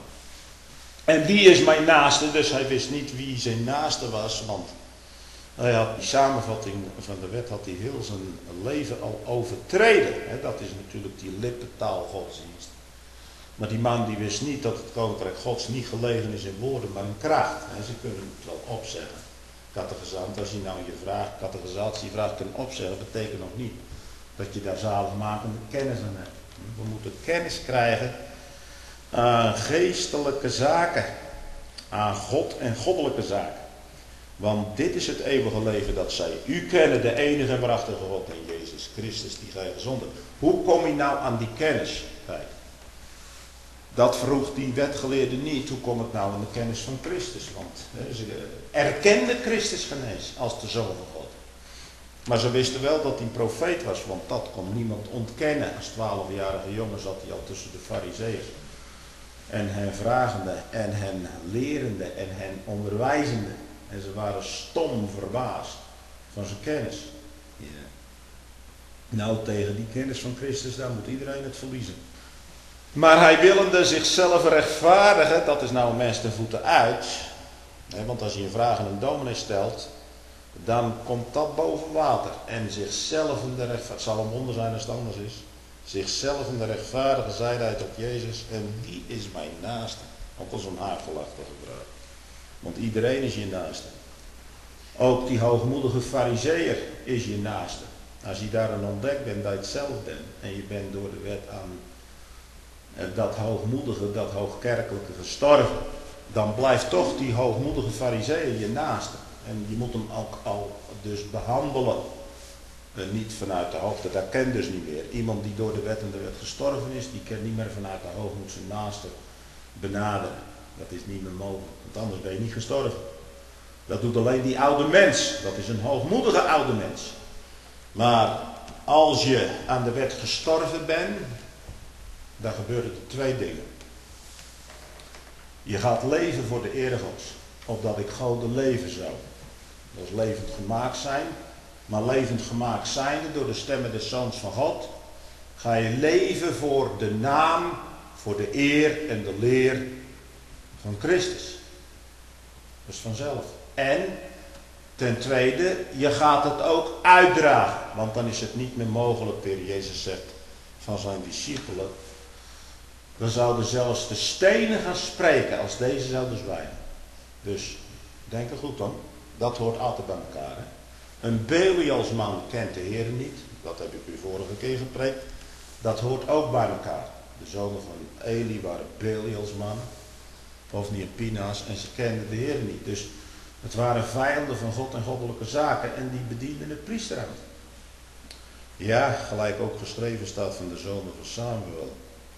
En wie is mijn naaste? Dus hij wist niet wie zijn naaste was, want hij had die samenvatting van de wet, had hij heel zijn leven al overtreden. Dat is natuurlijk die lippentaal godsdienst. Maar die man die wist niet dat het koninkrijk Gods niet gelegen is in woorden, maar in kracht. En ze kunnen het wel opzeggen. Catechisant, als je nou je vraag, catechisatie vraagt kunnen opzeggen, betekent nog niet dat je daar zaligmakende kennis aan hebt. We moeten kennis krijgen aan geestelijke zaken, aan God en goddelijke zaken. Want dit is het eeuwige leven dat zij u kennen, de enige en waarachtige God en Jezus Christus die gij gezonden. Hoe kom je nou aan die kennis? Kijk. Dat vroeg die wetgeleerde niet. Hoe kom ik nou aan de kennis van Christus? Want he, ze erkenden Christus genees als de Zoon van God. Maar ze wisten wel dat hij een profeet was, want dat kon niemand ontkennen. Als twaalfjarige jongen zat hij al tussen de farizeeën. En hen vragende, en hen lerende, en hen onderwijzende. En ze waren stom verbaasd van zijn kennis. Ja. Nou, tegen die kennis van Christus, daar moet iedereen het verliezen. Maar hij willende zichzelf rechtvaardigen, dat is nou een mens ten voeten uit. Want als je een vraag aan een dominee stelt, dan komt dat boven water. En zichzelf in de rechtvaardigen, het zal een wonder zijn als het anders is. Zichzelf in de rechtvaardigen zeide hij tot Jezus, en wie is mijn naaste? Ook al zo'n haargelach te gebruiken. Want iedereen is je naaste. Ook die hoogmoedige farizeeër is je naaste. Als je daarin ontdekt bent dat je het zelf bent, en je bent door de wet aan dat hoogmoedige, dat hoogkerkelijke gestorven, dan blijft toch die hoogmoedige farizeeër je naaste. En je moet hem ook al dus behandelen. En niet vanuit de hoogte, dat kent dus niet meer. Iemand die door de wet en de wet gestorven is, die kan niet meer vanuit de hoogmoed zijn naaste benaderen. Dat is niet meer mogelijk, want anders ben je niet gestorven. Dat doet alleen die oude mens. Dat is een hoogmoedige oude mens. Maar als je aan de wet gestorven bent, dan gebeuren er twee dingen. Je gaat leven voor de eer Gods, opdat ik goden leven zou. Dat is levend gemaakt zijn, maar levend gemaakt zijnde door de stemmen des Zoons van God, ga je leven voor de naam, voor de eer en de leer van Christus. Dat is vanzelf. En ten tweede, je gaat het ook uitdragen, want dan is het niet meer mogelijk, de Heer Jezus zegt van zijn discipelen, dan zouden zelfs de stenen gaan spreken als deze zouden zwijgen. Dus, denk er goed aan. Dat hoort altijd bij elkaar. Hè? Een Belialsman kent de Heer niet. Dat heb ik u vorige keer gepreekt. Dat hoort ook bij elkaar. De zonen van Eli waren Belialsmannen. Of niet Pina's. En ze kenden de Heer niet. Dus het waren vijanden van God en goddelijke zaken. En die bedienden het priesterambt. Ja, gelijk ook geschreven staat van de zonen van Samuel.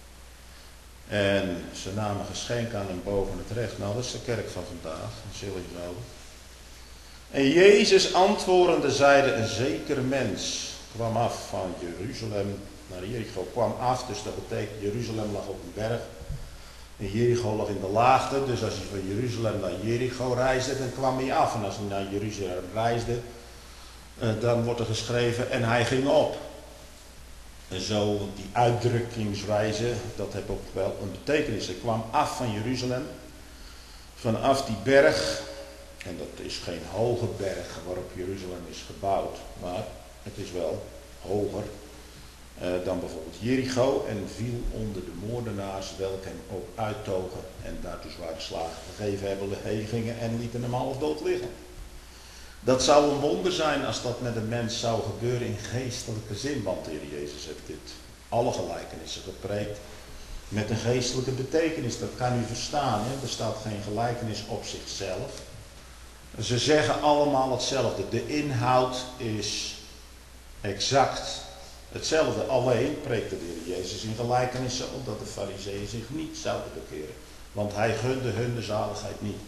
En ze namen geschenk aan hem boven het recht. Nou, dat is de kerk van vandaag. Zul je zouden. En Jezus antwoordende zeide, een zeker mens kwam af van Jeruzalem naar Jericho. Kwam af, dus dat betekent Jeruzalem lag op een berg. En Jericho lag in de laagte. Dus als je van Jeruzalem naar Jericho reisde, dan kwam hij af. En als hij naar Jeruzalem reisde, dan wordt er geschreven, en hij ging op. En zo, die uitdrukkingswijze, dat heeft ook wel een betekenis. Hij kwam af van Jeruzalem, vanaf die berg, en dat is geen hoge berg waarop Jeruzalem is gebouwd, maar het is wel hoger uh, dan bijvoorbeeld Jericho, en viel onder de moordenaars, welke hem ook uittogen en daartoe zware slagen gegeven hebben, heen gingen en lieten hem half dood liggen. Dat zou een wonder zijn als dat met een mens zou gebeuren in geestelijke zin, want de Heer Jezus heeft dit alle gelijkenissen gepreekt met een geestelijke betekenis. Dat kan u verstaan, hè? Er staat geen gelijkenis op zichzelf. Ze zeggen allemaal hetzelfde. De inhoud is exact hetzelfde. Alleen preekte de Heer Jezus in gelijkenissen opdat de Farizeeën zich niet zouden bekeren. Want hij gunde hun de zaligheid niet.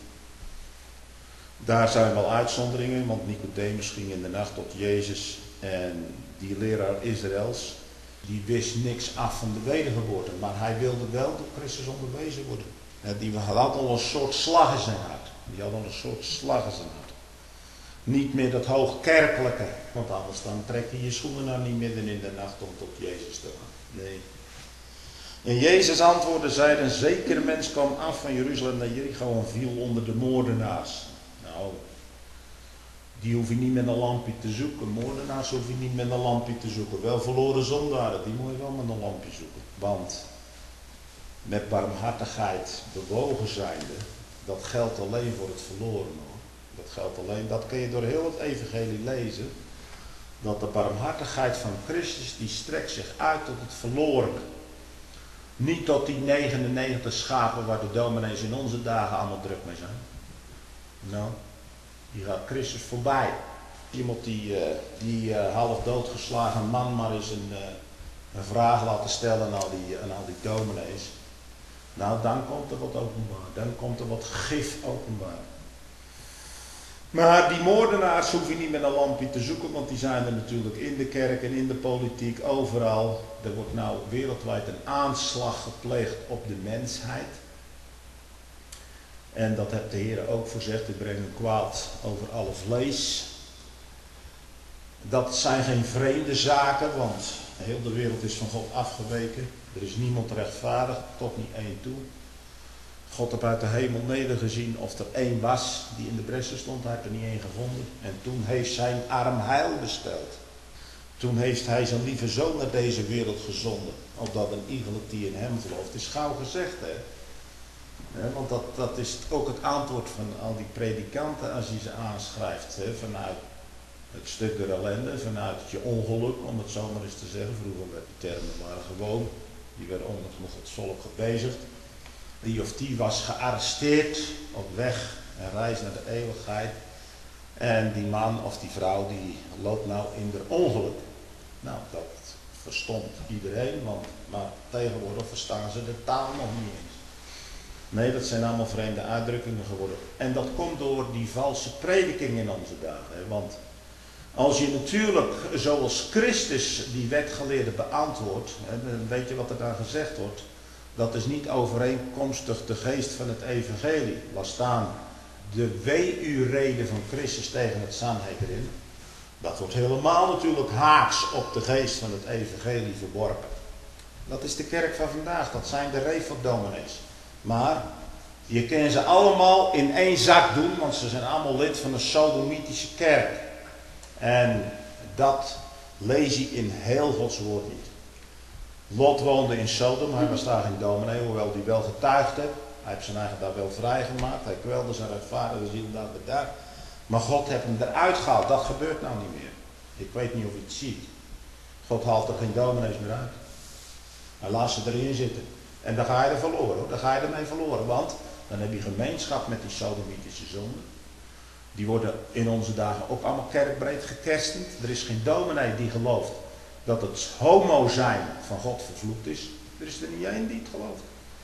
Daar zijn wel uitzonderingen, want Nicodemus ging in de nacht tot Jezus en die leraar Israëls, die wist niks af van de wedergeboorte, maar hij wilde wel door Christus onderwezen worden. Die had al een soort slag in zijn hart. Die had al een soort slag in zijn hart. Niet meer dat hoogkerkelijke, want anders dan trek je je schoenen nou niet midden in de nacht om tot Jezus te gaan. Nee. En Jezus antwoordde, zei, een zekere mens kwam af van Jeruzalem naar Jericho en viel onder de moordenaars. Nou, die hoef je niet met een lampje te zoeken. Moordenaars hoef je niet met een lampje te zoeken. Wel verloren zondaren, die moet je wel met een lampje zoeken. Want met barmhartigheid bewogen zijnde, dat geldt alleen voor het verloren hoor. Dat geldt alleen, dat kun je door heel het evangelie lezen. Dat de barmhartigheid van Christus, die strekt zich uit tot het verloren. Niet tot die negenennegentig schapen waar de dominees in onze dagen allemaal druk mee zijn. Nou, die gaat Christus voorbij. Iemand die, uh, die uh, half doodgeslagen man maar eens een, uh, een vraag laten stellen aan al, die, aan al die dominees. Nou, dan komt er wat openbaar. Dan komt er wat gif openbaar. Maar die moordenaars hoef je niet met een lampje te zoeken, want die zijn er natuurlijk in de kerk en in de politiek, overal. Er wordt nou wereldwijd een aanslag gepleegd op de mensheid. En dat heeft de Heer ook voorzegd, ik breng een kwaad over alle vlees. Dat zijn geen vreemde zaken, want heel de wereld is van God afgeweken. Er is niemand rechtvaardig, tot niet één toe. God heeft uit de hemel nedergezien of er één was die in de bressen stond, hij heeft er niet één gevonden. En toen heeft zijn arm heil besteld. Toen heeft hij zijn lieve zoon naar deze wereld gezonden, opdat een iegelijk die in hem gelooft. Het is gauw gezegd, hè. Ja, want dat, dat is ook het antwoord van al die predikanten als je ze aanschrijft. Hè, vanuit het stuk der ellende, vanuit je ongeluk, om het zo maar eens te zeggen. Vroeger werd die termen waren gewoon. Die werden onder Gods volk gebezigd. Die of die was gearresteerd op weg en reis naar de eeuwigheid. En die man of die vrouw die loopt nou in de ongeluk. Nou, dat verstond iedereen, want, maar tegenwoordig verstaan ze de taal nog niet eens. Nee, dat zijn allemaal vreemde uitdrukkingen geworden. En dat komt door die valse prediking in onze dagen. Hè? Want als je natuurlijk zoals Christus die wetgeleerde beantwoordt, hè, dan weet je wat er dan gezegd wordt. Dat is niet overeenkomstig de geest van het evangelie. Laat staan de wee-u-rede van Christus tegen het Sanhedrin. Dat wordt helemaal natuurlijk haaks op de geest van het evangelie verworpen. Dat is de kerk van vandaag. Dat zijn de Rephot-dominees. Maar je kan ze allemaal in één zak doen, want ze zijn allemaal lid van een sodomitische kerk. En dat lees je in heel Gods woord niet. Lot woonde in Sodom, hij was daar geen dominee, hoewel hij wel getuigd heeft. Hij heeft zijn eigen daar wel vrijgemaakt, hij kwelde zijn rechtvaardige ziel daar bedaard. Maar God heeft hem eruit gehaald, dat gebeurt nou niet meer. Ik weet niet of je het ziet. God haalt er geen dominees meer uit. Hij laat ze erin zitten. En dan ga je er verloren hoor, dan ga je ermee verloren. Want dan heb je gemeenschap met die sodomitische zonden. Die worden in onze dagen ook allemaal kerkbreed gekerstend. Er is geen dominee die gelooft dat het homo zijn van God vervloekt is. Er is er niet één die het gelooft.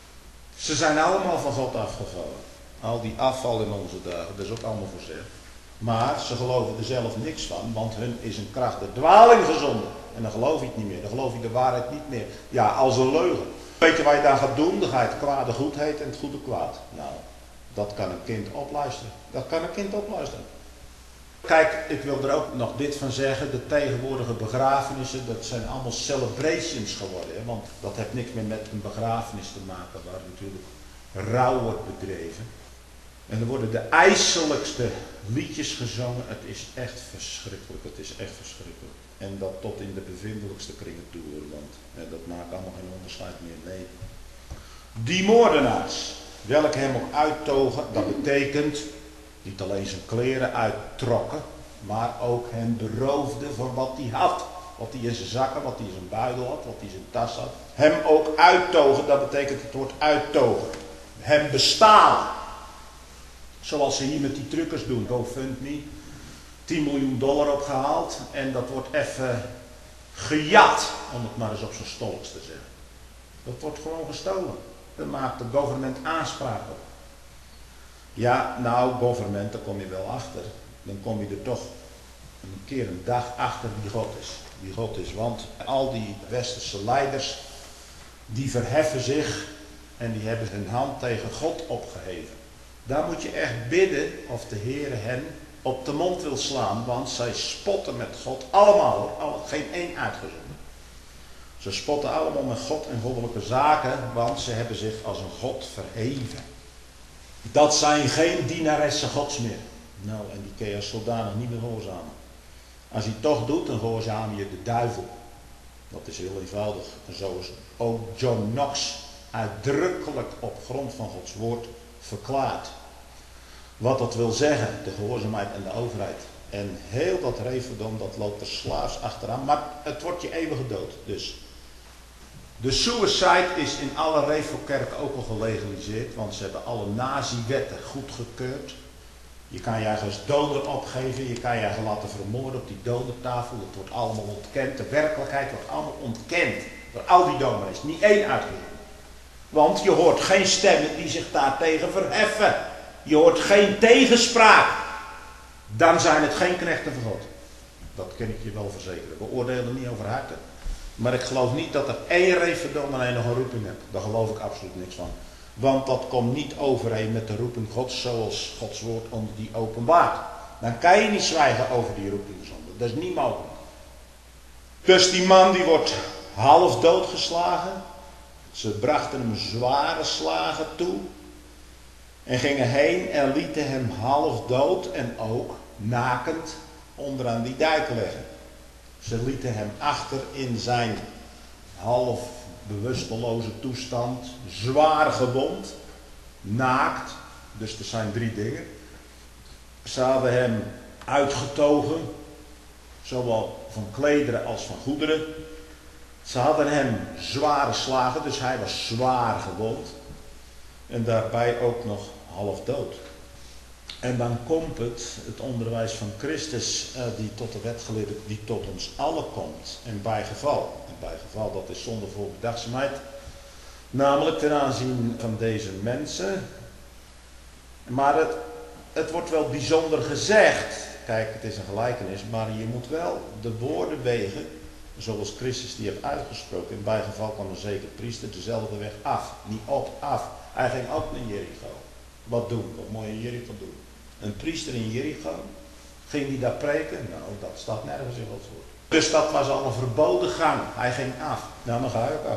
Ze zijn allemaal van God afgevallen. Al die afval in onze dagen, dat is ook allemaal voorzegd. Maar ze geloven er zelf niks van, want hun is een kracht de dwaling gezonden. En dan geloof je het niet meer, dan geloof je de waarheid niet meer. Ja, als een leugen. Weet je wat je dan gaat doen? Dan ga je het kwade goed heten en het goede kwaad. Nou, dat kan een kind opluisteren. Dat kan een kind opluisteren. Kijk, ik wil er ook nog dit van zeggen. De tegenwoordige begrafenissen, dat zijn allemaal celebrations geworden. Hè? Want dat heeft niks meer met een begrafenis te maken, waar natuurlijk rouw wordt bedreven. En er worden de ijselijkste liedjes gezongen. Het is echt verschrikkelijk, het is echt verschrikkelijk. En dat tot in de bevindelijkste kringen toe, want hè, dat maakt allemaal geen onderscheid meer. Nee. Die moordenaars, welke hem ook uittogen, dat betekent niet alleen zijn kleren uittrokken, maar ook hem beroofden van wat hij had. Wat hij in zijn zakken, wat hij in zijn buidel had, wat hij in zijn tas had. Hem ook uittogen, dat betekent het woord uittogen. Hem bestalen. Zoals ze hier met die truckers doen, GoFundMe. tien miljoen dollar opgehaald en dat wordt even gejat, om het maar eens op zijn stolks te zeggen. Dat wordt gewoon gestolen. Daar maakt de government aanspraak op. Ja, nou, government, daar kom je wel achter. Dan kom je er toch een keer een dag achter wie God is. Wie God is, want al die westerse leiders, die verheffen zich en die hebben hun hand tegen God opgeheven. Daar moet je echt bidden of de Heer hen op de mond wil slaan, want zij spotten met God. Allemaal hoor, alle, geen één uitgezonderd. Ze spotten allemaal met God en goddelijke zaken, want ze hebben zich als een God verheven. Dat zijn geen dienaressen Gods meer. Nou, en die kun je als zodanig niet meer gehoorzamen. Als hij het toch doet, dan gehoorzaam je de duivel. Dat is heel eenvoudig. En zo is ook John Knox uitdrukkelijk op grond van Gods woord verklaard. Wat dat wil zeggen, de gehoorzaamheid en de overheid. En heel dat reverdom, dat loopt er slaafs achteraan. Maar het wordt je eeuwige dood. Dus de suicide is in alle revelkerken ook al gelegaliseerd. Want ze hebben alle nazi-wetten goedgekeurd. Je kan je eigen als doder opgeven. Je kan je eigen laten vermoorden op die dodertafel. Dat wordt allemaal ontkend. De werkelijkheid wordt allemaal ontkend. Door al die dominees. Niet één uitgezonderd. Want je hoort geen stemmen die zich daartegen verheffen. Je hoort geen tegenspraak. Dan zijn het geen knechten van God. Dat kan ik je wel verzekeren. We oordelen niet over harten. Maar ik geloof niet dat er één reverdominee nog een roeping heeft. Daar geloof ik absoluut niks van. Want dat komt niet overeen met de roeping Gods zoals Gods woord onder die openbaart. Dan kan je niet zwijgen over die roeping zonde. Dat is niet mogelijk. Dus die man die wordt half doodgeslagen. Ze brachten hem zware slagen toe. En gingen heen en lieten hem half dood en ook nakend onderaan die dijk leggen. Ze lieten hem achter in zijn half bewusteloze toestand, zwaar gewond, naakt. Dus er zijn drie dingen. Ze hadden hem uitgetogen, zowel van klederen als van goederen. Ze hadden hem zware slagen, dus hij was zwaar gewond. En daarbij ook nog half dood. En dan komt het, het onderwijs van Christus, uh, die tot de wetgeleerde, die tot ons allen komt. En bijgeval, en bijgeval dat is zonder voorbedachtzaamheid. Namelijk ten aanzien van deze mensen. Maar het, het wordt wel bijzonder gezegd. Kijk, het is een gelijkenis, maar je moet wel de woorden wegen. Zoals Christus die heeft uitgesproken. In bijgeval kwam een zeker priester dezelfde weg af. Niet op, af. Hij ging ook naar Jericho. Wat doen? Wat moet je in Jericho doen? Een priester in Jericho? Ging die daar preken? Nou, dat staat nergens in Gods woord. Dus dat was al een verboden gang. Hij ging af. Nou, dan ga je ook af.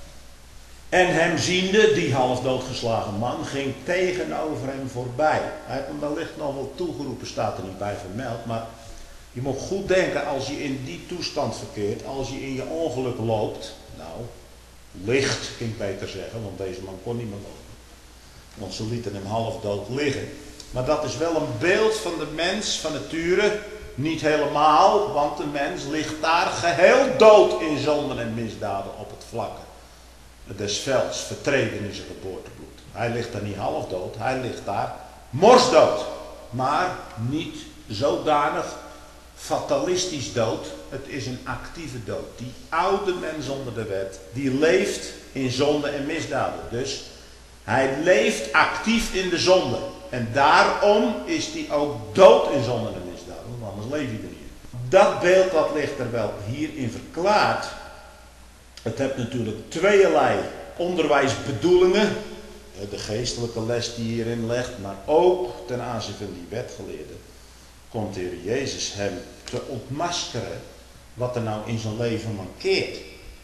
En hem ziende, die half doodgeslagen man, ging tegenover hem voorbij. Hij heeft hem wellicht nog wel toegeroepen, staat er niet bij vermeld. Maar je moet goed denken, als je in die toestand verkeert, als je in je ongeluk loopt. Nou, licht, kan ik beter zeggen, want deze man kon niet meer lopen. Want ze lieten hem half dood liggen. Maar dat is wel een beeld van de mens van nature. Niet helemaal, want de mens ligt daar geheel dood in zonden en misdaden op het vlakke des velds, vertreden in zijn geboortebloed. Hij ligt daar niet half dood, hij ligt daar morsdood. Maar niet zodanig fatalistisch dood. Het is een actieve dood. Die oude mens onder de wet, die leeft in zonde en misdaden. Dus hij leeft actief in de zonde. En daarom is hij ook dood in zonde en misdaden. Want anders leef hij er niet. Dat beeld dat ligt er wel hierin verklaard. Het heeft natuurlijk tweeërlei onderwijsbedoelingen. De geestelijke les die hierin legt, maar ook ten aanzien van die wetgeleerden. komt de Heer Jezus hem te ontmaskeren wat er nou in zijn leven mankeert.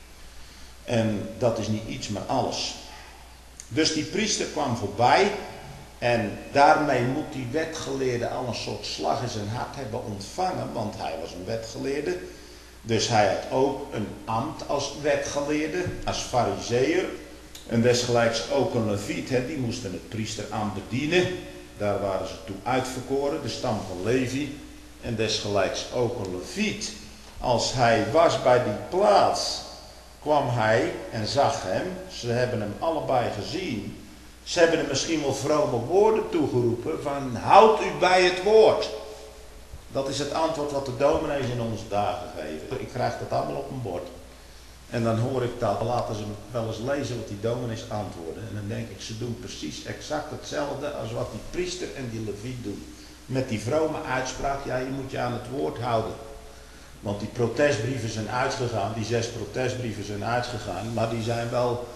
En dat is niet iets, maar alles. Dus die priester kwam voorbij en daarmee moet die wetgeleerde al een soort slag in zijn hart hebben ontvangen, want hij was een wetgeleerde. Dus hij had ook een ambt als wetgeleerde, als farizeeër. En desgelijks ook een leviet, hè, die moesten het priesterambt bedienen. Daar waren ze toe uitverkoren, de stam van Levi. En desgelijks ook een leviet. Als hij was bij die plaats, kwam hij en zag hem. Ze hebben hem allebei gezien. Ze hebben hem misschien wel vrome woorden toegeroepen van houd u bij het woord. Dat is het antwoord wat de dominees in onze dagen geven. Ik krijg dat allemaal op mijn bord. En dan hoor ik dat, laten ze wel eens lezen wat die dominees antwoorden. En dan denk ik, ze doen precies exact hetzelfde als wat die priester en die leviet doen. Met die vrome uitspraak, ja, je moet je aan het woord houden. Want die protestbrieven zijn uitgegaan, die zes protestbrieven zijn uitgegaan, maar die zijn wel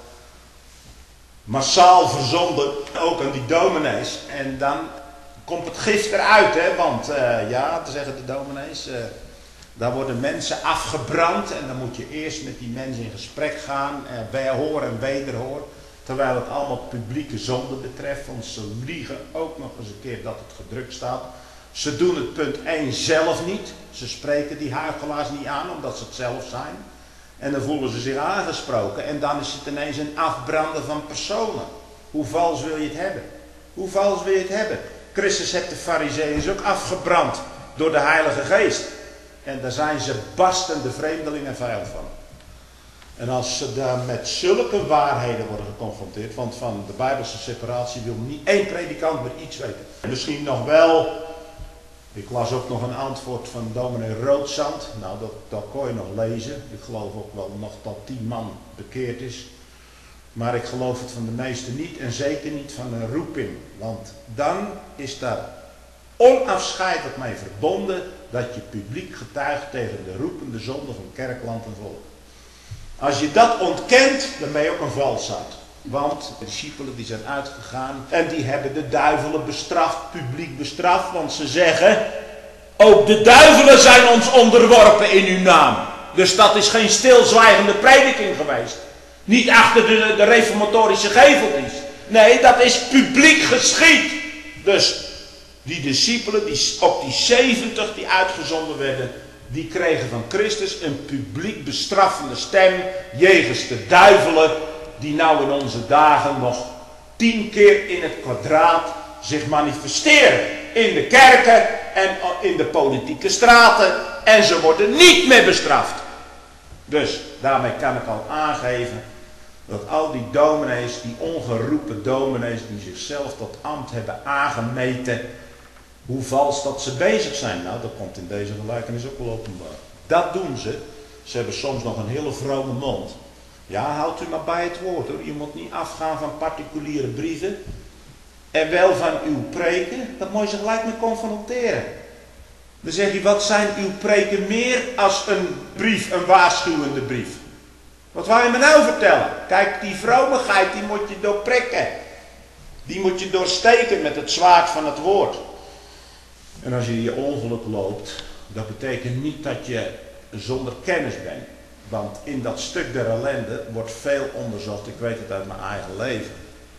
massaal verzonden, ook aan die dominees. En dan komt het gif eruit, hè, want uh, ja, te zeggen de dominees, uh, daar worden mensen afgebrand en dan moet je eerst met die mensen in gesprek gaan, uh, bij hoor en wederhoor. Terwijl het allemaal publieke zonde betreft, want ze liegen ook nog eens een keer dat het gedrukt staat. Ze doen het punt één zelf niet. Ze spreken die huichelaars niet aan omdat ze het zelf zijn. En dan voelen ze zich aangesproken. En dan is het ineens een afbranden van personen. Hoe vals wil je het hebben? Hoe vals wil je het hebben? Christus heeft de Farizeeën ook afgebrand door de Heilige Geest. En daar zijn ze barstende vreemdelingen en vijand van. En als ze daar met zulke waarheden worden geconfronteerd, want van de Bijbelse separatie wil niet één predikant meer iets weten. Misschien nog wel, ik las ook nog een antwoord van dominee Roodzand, nou dat, dat kon je nog lezen. Ik geloof ook wel nog dat die man bekeerd is. Maar ik geloof het van de meesten niet en zeker niet van een roeping. Want dan is daar onafscheidelijk mee verbonden dat je publiek getuigt tegen de roepende zonde van kerk, land en volk. Als je dat ontkent, dan ben je ook een valsaard. Want de discipelen die zijn uitgegaan en die hebben de duivelen bestraft, publiek bestraft. Want ze zeggen, ook de duivelen zijn ons onderworpen in uw naam. Dus dat is geen stilzwijgende prediking geweest. Niet achter de, de reformatorische geveltjes. Nee, dat is publiek geschied. Dus die discipelen, die, ook die zeventig die uitgezonden werden, die kregen van Christus een publiek bestraffende stem jegens de duivelen die nou in onze dagen nog tien keer in het kwadraat zich manifesteren. In de kerken en in de politieke straten. En ze worden niet meer bestraft. Dus daarmee kan ik al aangeven dat al die dominees, die ongeroepen dominees die zichzelf tot ambt hebben aangemeten, hoe vals dat ze bezig zijn. Nou, dat komt in deze gelijkenis ook wel openbaar. Dat doen ze. Ze hebben soms nog een hele vrome mond. Ja, houdt u maar bij het woord hoor. Je moet niet afgaan van particuliere brieven. En wel van uw preken. Dat moet je gelijk mee confronteren. Dan zeg je, wat zijn uw preken meer als een brief, een waarschuwende brief? Wat wou je me nou vertellen? Kijk, die vromigheid, die moet je doorprikken. Die moet je doorsteken met het zwaard van het woord. En als je je ongeluk loopt, dat betekent niet dat je zonder kennis bent. Want in dat stuk der ellende wordt veel onderzocht. Ik weet het uit mijn eigen leven.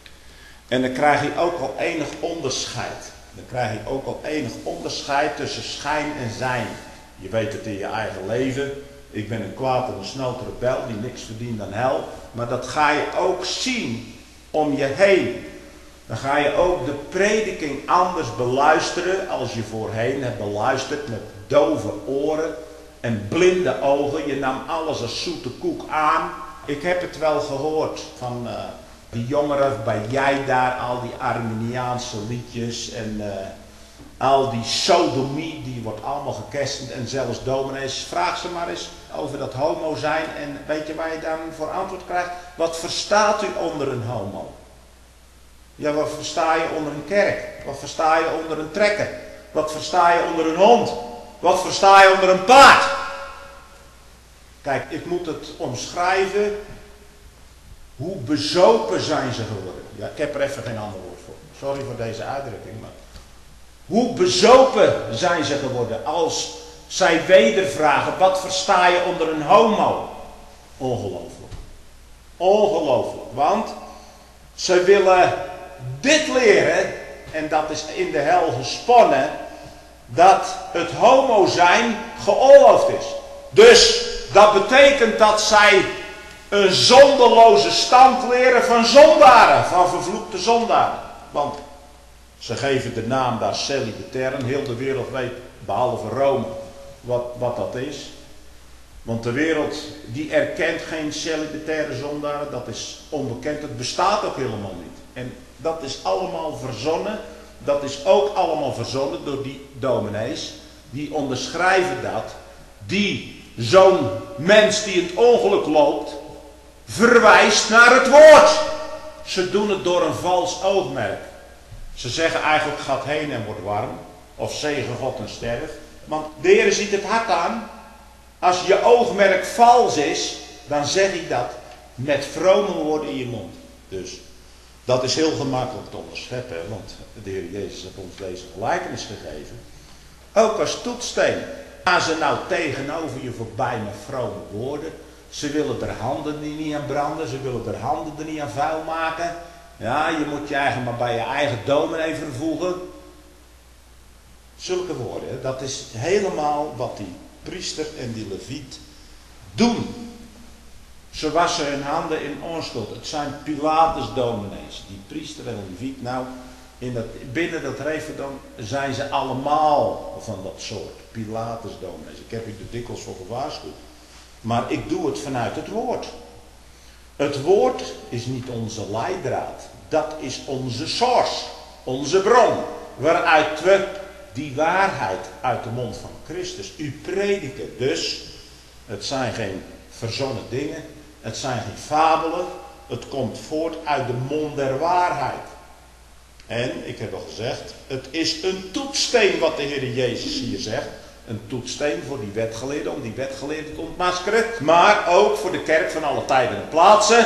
En dan krijg je ook al enig onderscheid. Dan krijg je ook al enig onderscheid tussen schijn en zijn. Je weet het in je eigen leven. Ik ben een kwaad en een snoot rebel die niks verdient dan hel. Maar dat ga je ook zien om je heen. Dan ga je ook de prediking anders beluisteren als je voorheen hebt beluisterd met dove oren en blinde ogen. Je nam alles als zoete koek aan. Ik heb het wel gehoord van uh, die jongeren bij jij daar, al die Arminiaanse liedjes en uh, al die sodomie, die wordt allemaal gekestend en zelfs dominees. Vraag ze maar eens over dat homo zijn en weet je waar je dan voor antwoord krijgt? Wat verstaat u onder een homo? Ja, wat versta je onder een kerk? Wat versta je onder een trekker? Wat versta je onder een hond? Wat versta je onder een paard? Kijk, ik moet het omschrijven. Hoe bezopen zijn ze geworden? Ja, ik heb er even geen ander woord voor. Sorry voor deze uitdrukking, maar Hoe bezopen zijn ze geworden als zij wedervragen, wat versta je onder een homo? Ongelooflijk. Ongelooflijk. Want ze willen dit leren, en dat is in de hel gesponnen, dat het homo zijn geoorloofd is. Dus dat betekent dat zij een zonderloze stand leren van zondaren, van vervloekte zondaren. Want ze geven de naam daar celibatair, heel de wereld weet, behalve Rome, wat, wat dat is. Want de wereld die erkent geen celibataire zondaren, dat is onbekend, het bestaat ook helemaal niet. En dat is allemaal verzonnen, dat is ook allemaal verzonnen door die dominees, die onderschrijven dat, die zo'n mens die in het ongeluk loopt, verwijst naar het woord. Ze doen het door een vals oogmerk. Ze zeggen eigenlijk, gaat heen en wordt warm, of zegen God en sterf. Want de Heer ziet het hart aan. Als je oogmerk vals is, dan zeg ik dat met vrome woorden in je mond. Dus dat is heel gemakkelijk te onderscheppen, want de Heer Jezus heeft ons deze gelijkenis gegeven. Ook als toetssteen. Gaan ze nou tegenover je voorbij met vrome woorden. Ze willen er handen niet aan branden, ze willen er handen er niet aan vuil maken. Ja, je moet je eigen maar bij je eigen dominee vervoegen. Zulke woorden, dat is helemaal wat die priester en die leviet doen. Ze wassen hun handen in onschuld. Het zijn Pilatus dominees. Die priester en leviet, nou, in dat, binnen dat Referdom zijn ze allemaal van dat soort. Pilatus dominees. Ik heb u er dikwijls voor gewaarschuwd. Maar ik doe het vanuit het woord. Het woord is niet onze leidraad. Dat is onze source. Onze bron. Waaruit we die waarheid uit de mond van Christus u prediken. Dus het zijn geen verzonnen dingen. Het zijn geen fabelen. Het komt voort uit de mond der waarheid. En, ik heb al gezegd, het is een toetssteen wat de Heer Jezus hier zegt. Een toetssteen voor die wetgeleerden, om die wetgeleerden te ontmaskeren. Maar ook voor de kerk van alle tijden en plaatsen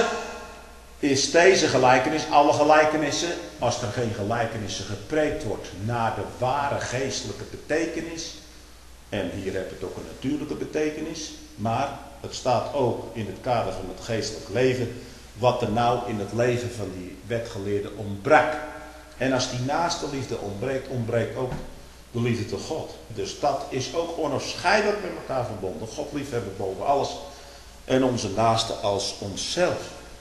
is deze gelijkenis, alle gelijkenissen, als er geen gelijkenissen gepreekt wordt naar de ware geestelijke betekenis. En hier heb het ook een natuurlijke betekenis. Maar het staat ook in het kader van het geestelijk leven. Wat er nou in het leven van die wetgeleerden ontbrak. En als die naaste liefde ontbreekt, ontbreekt ook de liefde tot God. Dus dat is ook onafscheidelijk met elkaar verbonden. God liefhebben boven alles. En onze naaste als onszelf.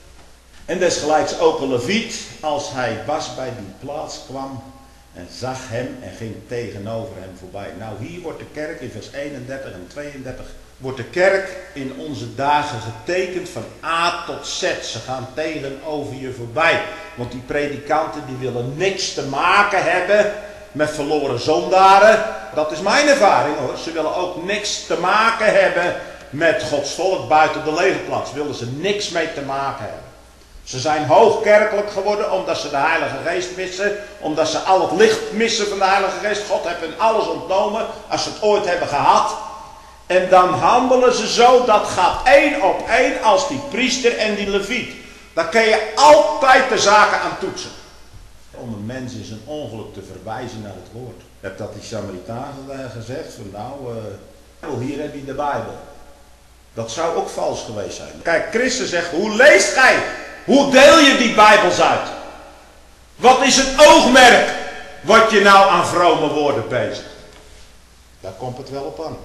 En desgelijks ook een leviet, als hij was bij die plaats kwam en zag hem en ging tegenover hem voorbij. Nou, hier wordt de kerk in vers eenendertig en tweeëndertig, wordt de kerk in onze dagen getekend van A tot Z. Ze gaan tegenover je voorbij. Want die predikanten die willen niks te maken hebben met verloren zondaren. Dat is mijn ervaring hoor. Ze willen ook niks te maken hebben met Gods volk buiten de legerplaats. Willen ze niks mee te maken hebben. Ze zijn hoogkerkelijk geworden omdat ze de Heilige Geest missen. Omdat ze al het licht missen van de Heilige Geest. God heeft hen alles ontnomen als ze het ooit hebben gehad. En dan handelen ze zo, dat gaat één op één als die priester en die leviet. Daar kun je altijd de zaken aan toetsen. Om een mens in zijn ongeluk te verwijzen naar het woord. Heb dat die Samaritaan gezegd? Van nou, uh, hier heb je de Bijbel. Dat zou ook vals geweest zijn. Kijk, Christus zegt, hoe leest gij? Hoe deel je die Bijbels uit? Wat is het oogmerk wat je nou aan vrome woorden bezigt? Daar komt het wel op aan.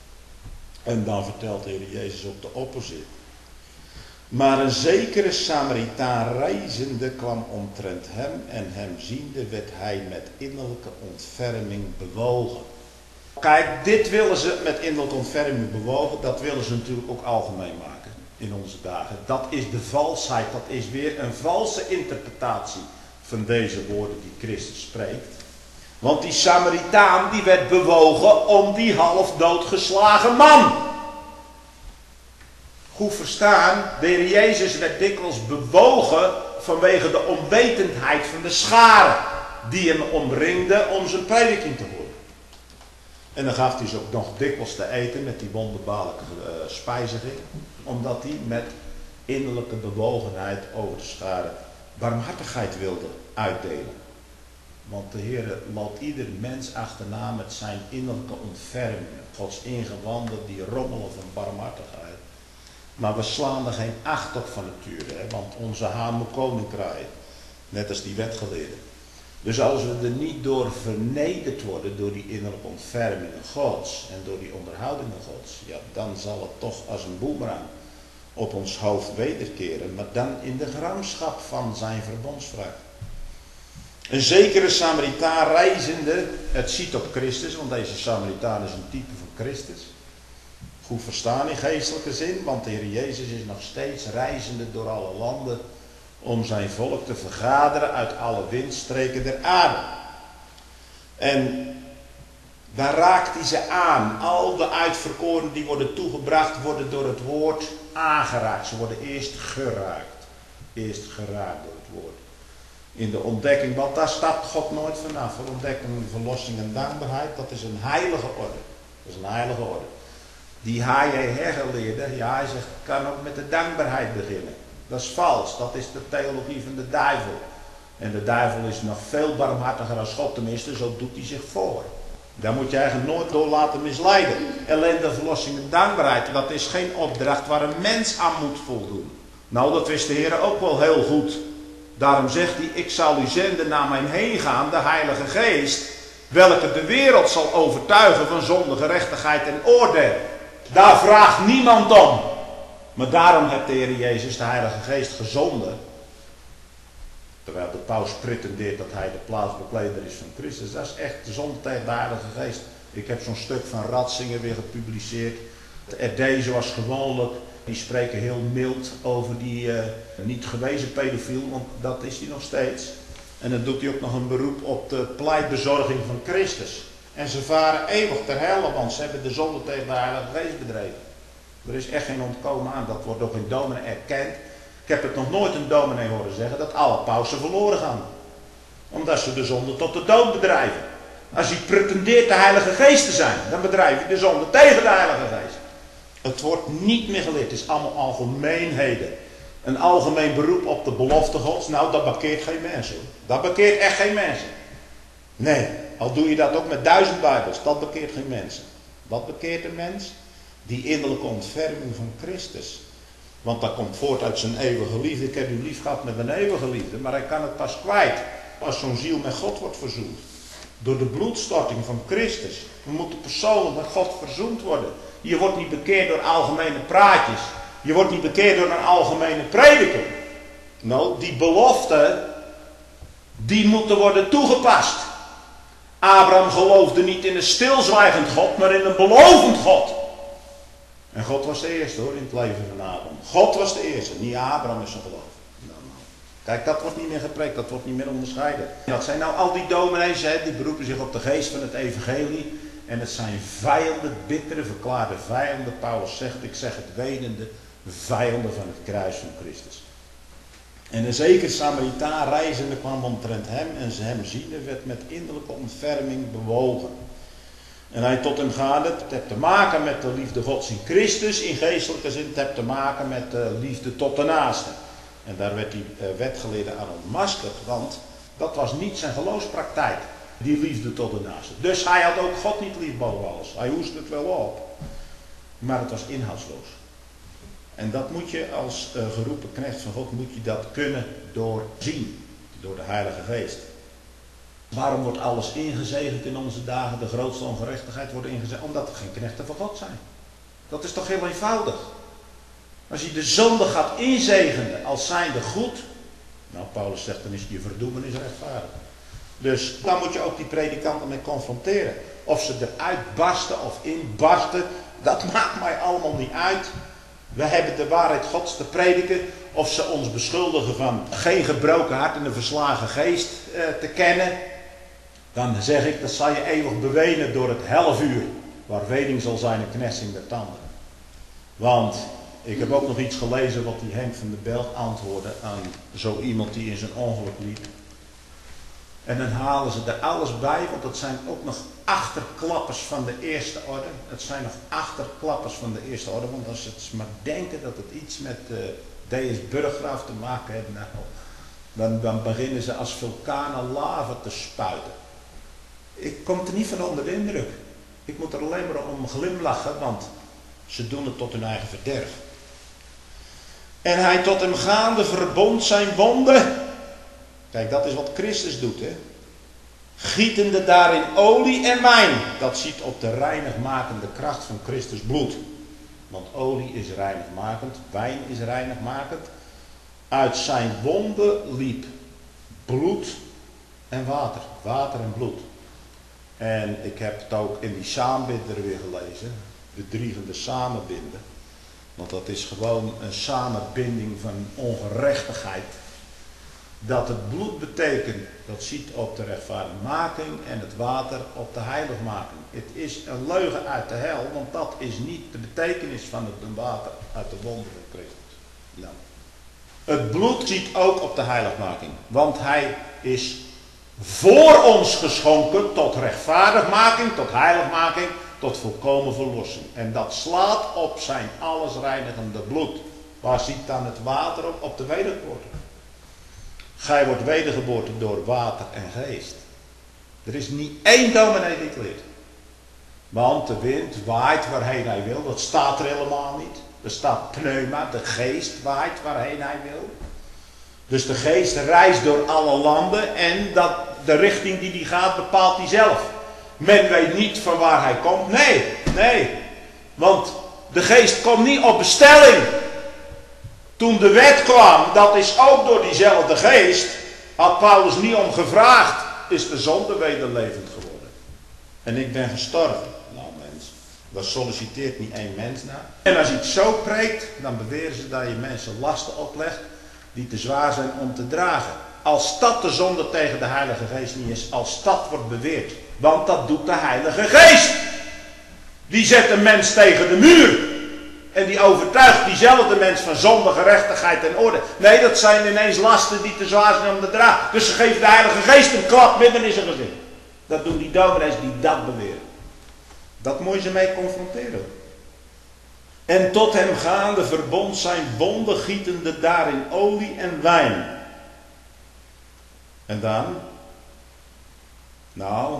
En dan vertelt de Heer Jezus ook de opposite. Maar een zekere Samaritaan reizende kwam omtrent hem en hem ziende werd hij met innerlijke ontferming bewogen. Kijk, dit willen ze met innerlijke ontferming bewogen, dat willen ze natuurlijk ook algemeen maken in onze dagen. Dat is de valsheid, dat is weer een valse interpretatie van deze woorden die Christus spreekt. Want die Samaritaan die werd bewogen om die half doodgeslagen man. Goed verstaan, de Heer Jezus werd dikwijls bewogen vanwege de onwetendheid van de scharen die hem omringden om zijn prediking te horen. En dan gaf hij ze ook nog dikwijls te eten met die wonderbaarlijke uh, spijziging, omdat hij met innerlijke bewogenheid over de scharen barmhartigheid wilde uitdelen. Want de Heer loopt ieder mens achterna met zijn innerlijke ontfermingen. Gods ingewanden die rommelen van barmhartigheid. Maar we slaan er geen acht op van nature, hè, want onze haan moet koning krijgen. Net als die wetgeleerden. Dus als we er niet door vernederd worden door die innerlijke ontfermingen Gods en door die onderhoudingen Gods, ja, dan zal het toch als een boemerang op ons hoofd wederkeren, maar dan in de gramschap van zijn verbondsvraag. Een zekere Samaritaan reizende, het ziet op Christus, want deze Samaritaan is een type van Christus. Goed verstaan in geestelijke zin, want de Heer Jezus is nog steeds reizende door alle landen om zijn volk te vergaderen uit alle windstreken der aarde. En daar raakt hij ze aan. Al de uitverkorenen die worden toegebracht, worden door het woord aangeraakt. Ze worden eerst geraakt. Eerst geraakt door het woord. In de ontdekking, want daar stapt God nooit vanaf. Voor ontdekking, verlossing en dankbaarheid, dat is een heilige orde. Dat is een heilige orde. Die H J Hegel-leerde, ja, hij zegt, kan ook met de dankbaarheid beginnen. Dat is vals, dat is de theologie van de duivel. En de duivel is nog veel barmhartiger als God, tenminste, zo doet hij zich voor. Daar moet je eigenlijk nooit door laten misleiden. Ellende, verlossing en dankbaarheid, dat is geen opdracht waar een mens aan moet voldoen. Nou, dat wist de Heer ook wel heel goed. Daarom zegt hij, ik zal u zenden naar mijn heen gaan, de Heilige Geest, welke de wereld zal overtuigen van zonde, gerechtigheid en oordeel. Daar vraagt niemand om. Maar daarom heeft de Heer Jezus de Heilige Geest gezonden. Terwijl de paus pretendeert dat hij de plaatsbekleder is van Christus. Dat is echt de zonde tegen de Heilige Geest. Ik heb zo'n stuk van Ratzinger weer gepubliceerd. De R D zoals gewoonlijk. Die spreken heel mild over die uh, niet gewezen pedofiel. Want dat is hij nog steeds. En dan doet hij ook nog een beroep op de pleitbezorging van Christus. En ze varen eeuwig ter helle, want ze hebben de zonde tegen de Heilige Geest bedreven. Er is echt geen ontkomen aan. Dat wordt ook in dominee erkend. Ik heb het nog nooit een dominee horen zeggen dat alle pausen verloren gaan. Omdat ze de zonde tot de dood bedrijven. Als hij pretendeert de Heilige Geest te zijn, dan bedrijf je de zonde tegen de Heilige Geest. Het wordt niet meer geleerd. Het is allemaal algemeenheden. Een algemeen beroep op de belofte Gods. Nou, dat bekeert geen mensen. Dat bekeert echt geen mensen. Nee, al doe je dat ook met duizend Bijbels. Dat bekeert geen mensen. Wat bekeert een mens? Die innerlijke ontferming van Christus. Want dat komt voort uit zijn eeuwige liefde. Ik heb u lief gehad met een eeuwige liefde. Maar hij kan het pas kwijt als zo'n ziel met God wordt verzoend. Door de bloedstorting van Christus. We moeten persoonlijk met God verzoend worden. Je wordt niet bekeerd door algemene praatjes. Je wordt niet bekeerd door een algemene prediker. Nou, die beloften, die moeten worden toegepast. Abraham geloofde niet in een stilzwijgend God, maar in een belovend God. En God was de eerste hoor, in het leven van Abraham. God was de eerste, niet Abraham is zijn geloof. Nou, nou. Kijk, dat wordt niet meer gepreekt, dat wordt niet meer onderscheiden. Dat zijn nou al die dominees, hè, die beroepen zich op de geest van het evangelie. En het zijn vijanden, bittere, verklaarde vijanden. Paulus zegt, ik zeg het wenende, vijanden van het kruis van Christus. En een zeker Samaritaan reizende kwam omtrent hem en ze hem ziende werd met innerlijke ontferming bewogen. En hij tot hem gaande, het heeft te maken met de liefde Gods in Christus, in geestelijke zin, het heeft te maken met de liefde tot de naaste. En daar werd die wetgeleerde aan ontmaskerd, want dat was niet zijn geloofspraktijk, die liefde tot de naaste. Dus hij had ook God niet lief boven alles. Hij hoest het wel op, maar het was inhoudsloos. En dat moet je als uh, geroepen knecht van God, moet je dat kunnen doorzien, door de Heilige Geest. Waarom wordt alles ingezegend in onze dagen? De grootste ongerechtigheid wordt ingezegend, omdat er geen knechten van God zijn. Dat is toch heel eenvoudig. Als je de zonde gaat inzegenen als zijnde goed, nou Paulus zegt dan is je verdoemenis rechtvaardig. Dus dan moet je ook die predikanten mee confronteren. Of ze eruit barsten of inbarsten, dat maakt mij allemaal niet uit. We hebben de waarheid Gods te prediken. Of ze ons beschuldigen van geen gebroken hart en een verslagen geest eh, te kennen. Dan zeg ik, dat zal je eeuwig bewenen door het helfuur. Waar weding zal zijn en knetsing der tanden. Want ik heb ook nog iets gelezen wat die Henk van de Belt antwoordde aan zo iemand die in zijn ongeluk liep. En dan halen ze er alles bij, want het zijn ook nog achterklappers van de eerste orde. Het zijn nog achterklappers van de eerste orde, want als ze het maar denken dat het iets met uh, D S Burggraaf te maken heeft, nou, Dan, dan beginnen ze als vulkanen lava te spuiten. Ik kom er niet van onder de indruk. Ik moet er alleen maar om glimlachen, want ze doen het tot hun eigen verderf. En hij tot hem gaande verbond zijn wonden. Kijk, dat is wat Christus doet, hè. Gietende daarin olie en wijn. Dat ziet op de reinigmakende kracht van Christus bloed. Want olie is reinigmakend, wijn is reinigmakend. Uit zijn wonden liep bloed en water. Water en bloed. En ik heb het ook in die saambinder weer gelezen. Bedriegende samenbinden. Want dat is gewoon een samenbinding van ongerechtigheid. Dat het bloed betekent, dat ziet op de rechtvaardigmaking en het water op de heiligmaking. Het is een leugen uit de hel, want dat is niet de betekenis van het water uit de wonden van Christus. Nou. Het bloed ziet ook op de heiligmaking, want hij is voor ons geschonken tot rechtvaardigmaking, tot heiligmaking, tot volkomen verlossing. En dat slaat op zijn allesreinigende bloed. Waar ziet dan het water op? Op de wedergeboorte. Gij wordt wedergeboren door water en geest. Er is niet één dominee die het leert. Want de wind waait waarheen hij wil. Dat staat er helemaal niet. Er staat pneuma, de geest waait waarheen hij wil. Dus de geest reist door alle landen en dat, de richting die die gaat bepaalt hij zelf. Men weet niet van waar hij komt. Nee, nee. Want de geest komt niet op bestelling. Toen de wet kwam, dat is ook door diezelfde geest, had Paulus niet om gevraagd, is de zonde wederlevend geworden. En ik ben gestorven. Nou mens, daar solliciteert niet één mens naar. En als je het zo preekt, dan beweren ze dat je mensen lasten oplegt die te zwaar zijn om te dragen. Als dat de zonde tegen de Heilige Geest niet is, als dat wordt beweerd. Want dat doet de Heilige Geest. Die zet een mens tegen de muur. En die overtuigt diezelfde mens van zonde, gerechtigheid en orde. Nee, dat zijn ineens lasten die te zwaar zijn om te dragen. Dus ze geven de Heilige Geest een klap midden in zijn gezicht. Dat doen die dominees die dat beweren. Dat moet je ze mee confronteren. En tot hem gaande verbond zijn wonden gietende daarin olie en wijn. En dan? Nou,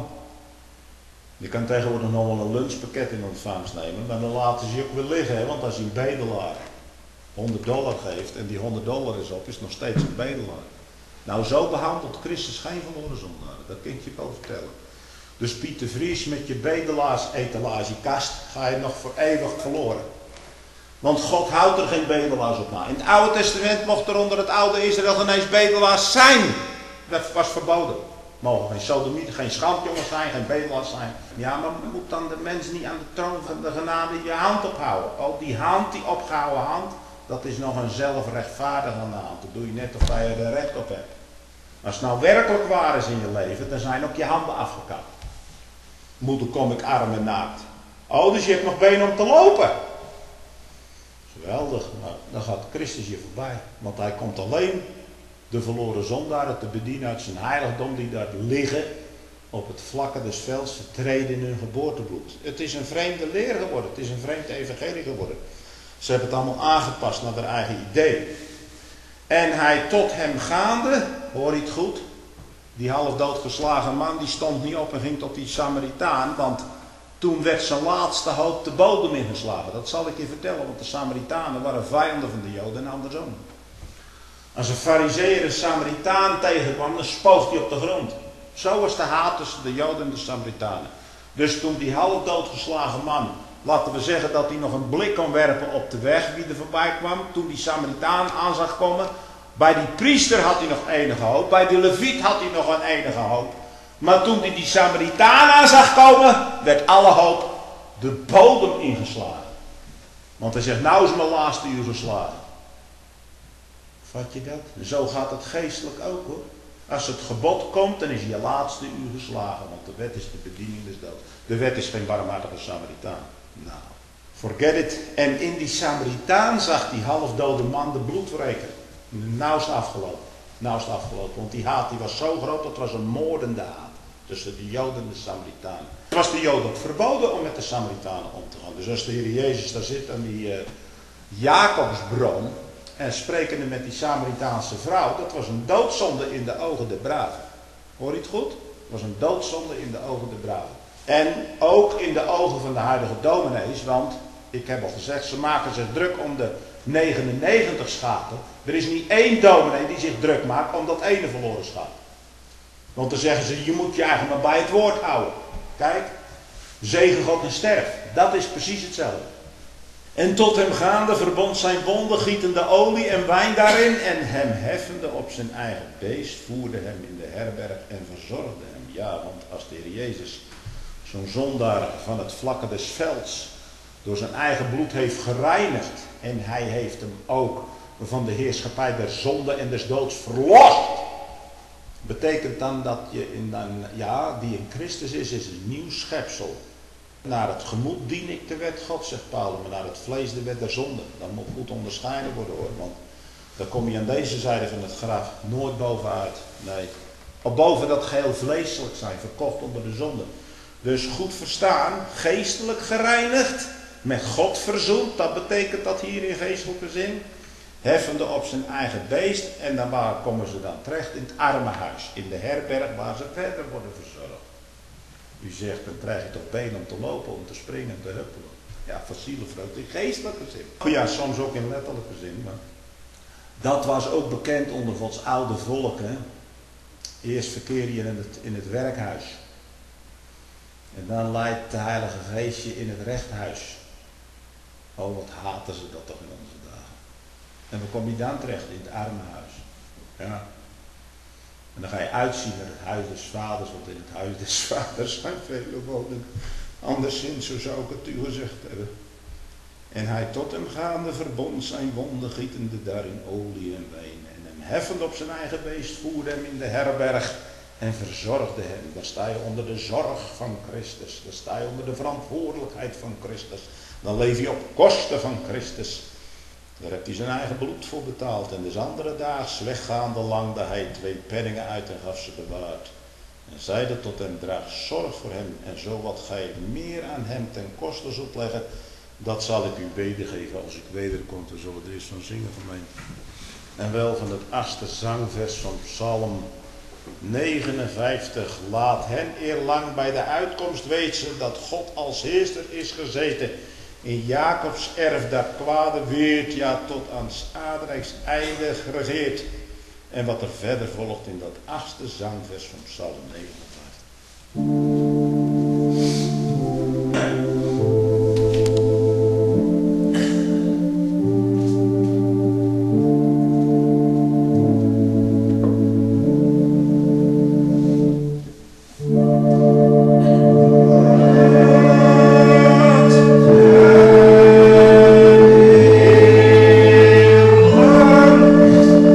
je kan tegenwoordig nog wel een lunchpakket in ontvangst nemen, maar dan laten ze je ook weer liggen, hè? Want als je een bedelaar honderd dollar geeft en die honderd dollar is op, is het nog steeds een bedelaar. Nou, zo behandelt Christus geen verloren zondaren, dat kan ik je wel vertellen. Dus Pieter Vries met je bedelaars etalagekast ga je nog voor eeuwig verloren. Want God houdt er geen bedelaars op na. In het Oude Testament mocht er onder het oude Israël geen eens bedelaars zijn. Dat was verboden. Mogen geen sodomieten, geen schandjongens zijn, geen bedelaars zijn. Ja, maar moet dan de mens niet aan de troon van de genade je hand ophouden? Oh, die hand, die opgehouden hand, dat is nog een zelfrechtvaardigende hand. Dat doe je net of je er recht op hebt. Als het nou werkelijk waar is in je leven, dan zijn ook je handen afgekapt. Moeder, kom ik arm en naakt. Oh, dus je hebt nog benen om te lopen. Geweldig, maar dan gaat Christus je voorbij. Want hij komt alleen de verloren zondaren te bedienen uit zijn heiligdom die daar liggen op het vlakke des velds vertreden in hun geboortebloed. Het is een vreemde leer geworden, het is een vreemd evangelie geworden. Ze hebben het allemaal aangepast naar hun eigen idee. En hij tot hem gaande, hoor je het goed, die half doodgeslagen man die stond niet op en ging tot die Samaritaan, want toen werd zijn laatste hoop de bodem ingeslagen. Dat zal ik je vertellen, want de Samaritanen waren vijanden van de Joden en andersom. Als een Farizeeër een Samaritaan tegenkwam, dan spoof hij op de grond. Zo was de haat tussen de Joden en de Samaritanen. Dus toen die half doodgeslagen man, laten we zeggen dat hij nog een blik kon werpen op de weg wie er voorbij kwam, toen die Samaritaan aan zag komen, bij die priester had hij nog enige hoop, bij die leviet had hij nog een enige hoop. Maar toen hij die Samaritaan aan zag komen, werd alle hoop de bodem ingeslagen. Want hij zegt, nou is mijn laatste uur geslagen. Vat je dat? En zo gaat het geestelijk ook hoor. Als het gebod komt, dan is je laatste uur geslagen. Want de wet is de bediening des doods. De wet is geen barmhartige Samaritaan. Nou, forget it. En in die Samaritaan zag die halfdode man de bloedwreker. Nou is het afgelopen. Nou is het afgelopen. Want die haat die was zo groot, dat was een moordende haat. Tussen de Joden en de Samaritanen. Het was de Joden ook verboden om met de Samaritanen om te gaan. Dus als de Heer Jezus daar zit aan die uh, Jacobsbron. en sprekende met die Samaritaanse vrouw, dat was een doodzonde in de ogen der braven. Hoor je het goed? Het was een doodzonde in de ogen der braven. En ook in de ogen van de huidige dominees, want ik heb al gezegd, ze maken zich druk om de negenennegentig schapen. Er is niet één dominee die zich druk maakt om dat ene verloren schaap. Want dan zeggen ze, je moet je eigenlijk maar bij het woord houden. Kijk, zegen God en sterf. Dat is precies hetzelfde. En tot hem gaande verbond zijn wonden, gietende olie en wijn daarin. En hem heffende op zijn eigen beest, voerde hem in de herberg en verzorgde hem. Ja, want als de Heer Jezus zo'n zondaar van het vlakke des velds door zijn eigen bloed heeft gereinigd. En hij heeft hem ook van de heerschappij der zonde en des doods verlost. Betekent dan dat je in dan, ja, die in Christus is, is een nieuw schepsel. Naar het gemoed dien ik de wet God, zegt Paulus, maar naar het vlees de wet der zonde. Dat moet goed onderscheiden worden hoor, want dan kom je aan deze zijde van het graf nooit bovenuit. Nee, of boven dat geheel vleeselijk zijn, verkocht onder de zonde. Dus goed verstaan, geestelijk gereinigd, met God verzoend, dat betekent dat hier in geestelijke zin. Heffende op zijn eigen beest en dan waar komen ze dan terecht? In het armenhuis, in de herberg waar ze verder worden verzorgd. U zegt, dan krijg je toch benen om te lopen, om te springen, te huppelen. Ja, van zielevreugd in geestelijke zin. Ja, soms ook in letterlijke zin, maar dat was ook bekend onder Gods oude volk. Hè? Eerst verkeer je in het, in het werkhuis. En dan leidt de Heilige Geest je in het rechthuis. Oh, wat haten ze dat toch in onze dagen. En waar kom je dan terecht? In het armenhuis. Ja. En dan ga je uitzien naar het huis des vaders, want in het huis des vaders zijn vele woningen. Anderszins, zo zou ik het u gezegd hebben. En hij tot hem gaande verbond zijn wonden, gietende daarin olie en wijn. En hem heffend op zijn eigen beest voerde hem in de herberg en verzorgde hem. Daar sta je onder de zorg van Christus. Daar sta je onder de verantwoordelijkheid van Christus. Dan leef je op kosten van Christus. Daar heeft hij zijn eigen bloed voor betaald. En dus andere daags weggaande langde hij twee penningen uit en gaf ze bewaard. En zeide tot hem, draag zorg voor hem. En zo wat gij meer aan hem ten koste zult leggen, dat zal ik u wedergeven als ik wederkom. We zullen er eens van zingen van mij. En wel van het achtste zangvers van Psalm negenenvijftig. Laat hen eerlang bij de uitkomst weten dat God als heerser is gezeten in Jacobs erf dat kwade weert, ja tot aan Adrijks einde geregeerd. En wat er verder volgt in dat achtste zangvers van Psalm negenenvijftig.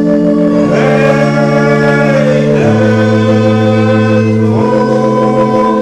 Oh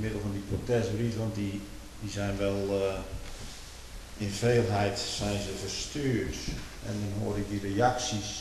middel van die protestbrieven, want die, die zijn wel uh, in veelheid zijn ze verstuurd. En dan hoor ik die reacties.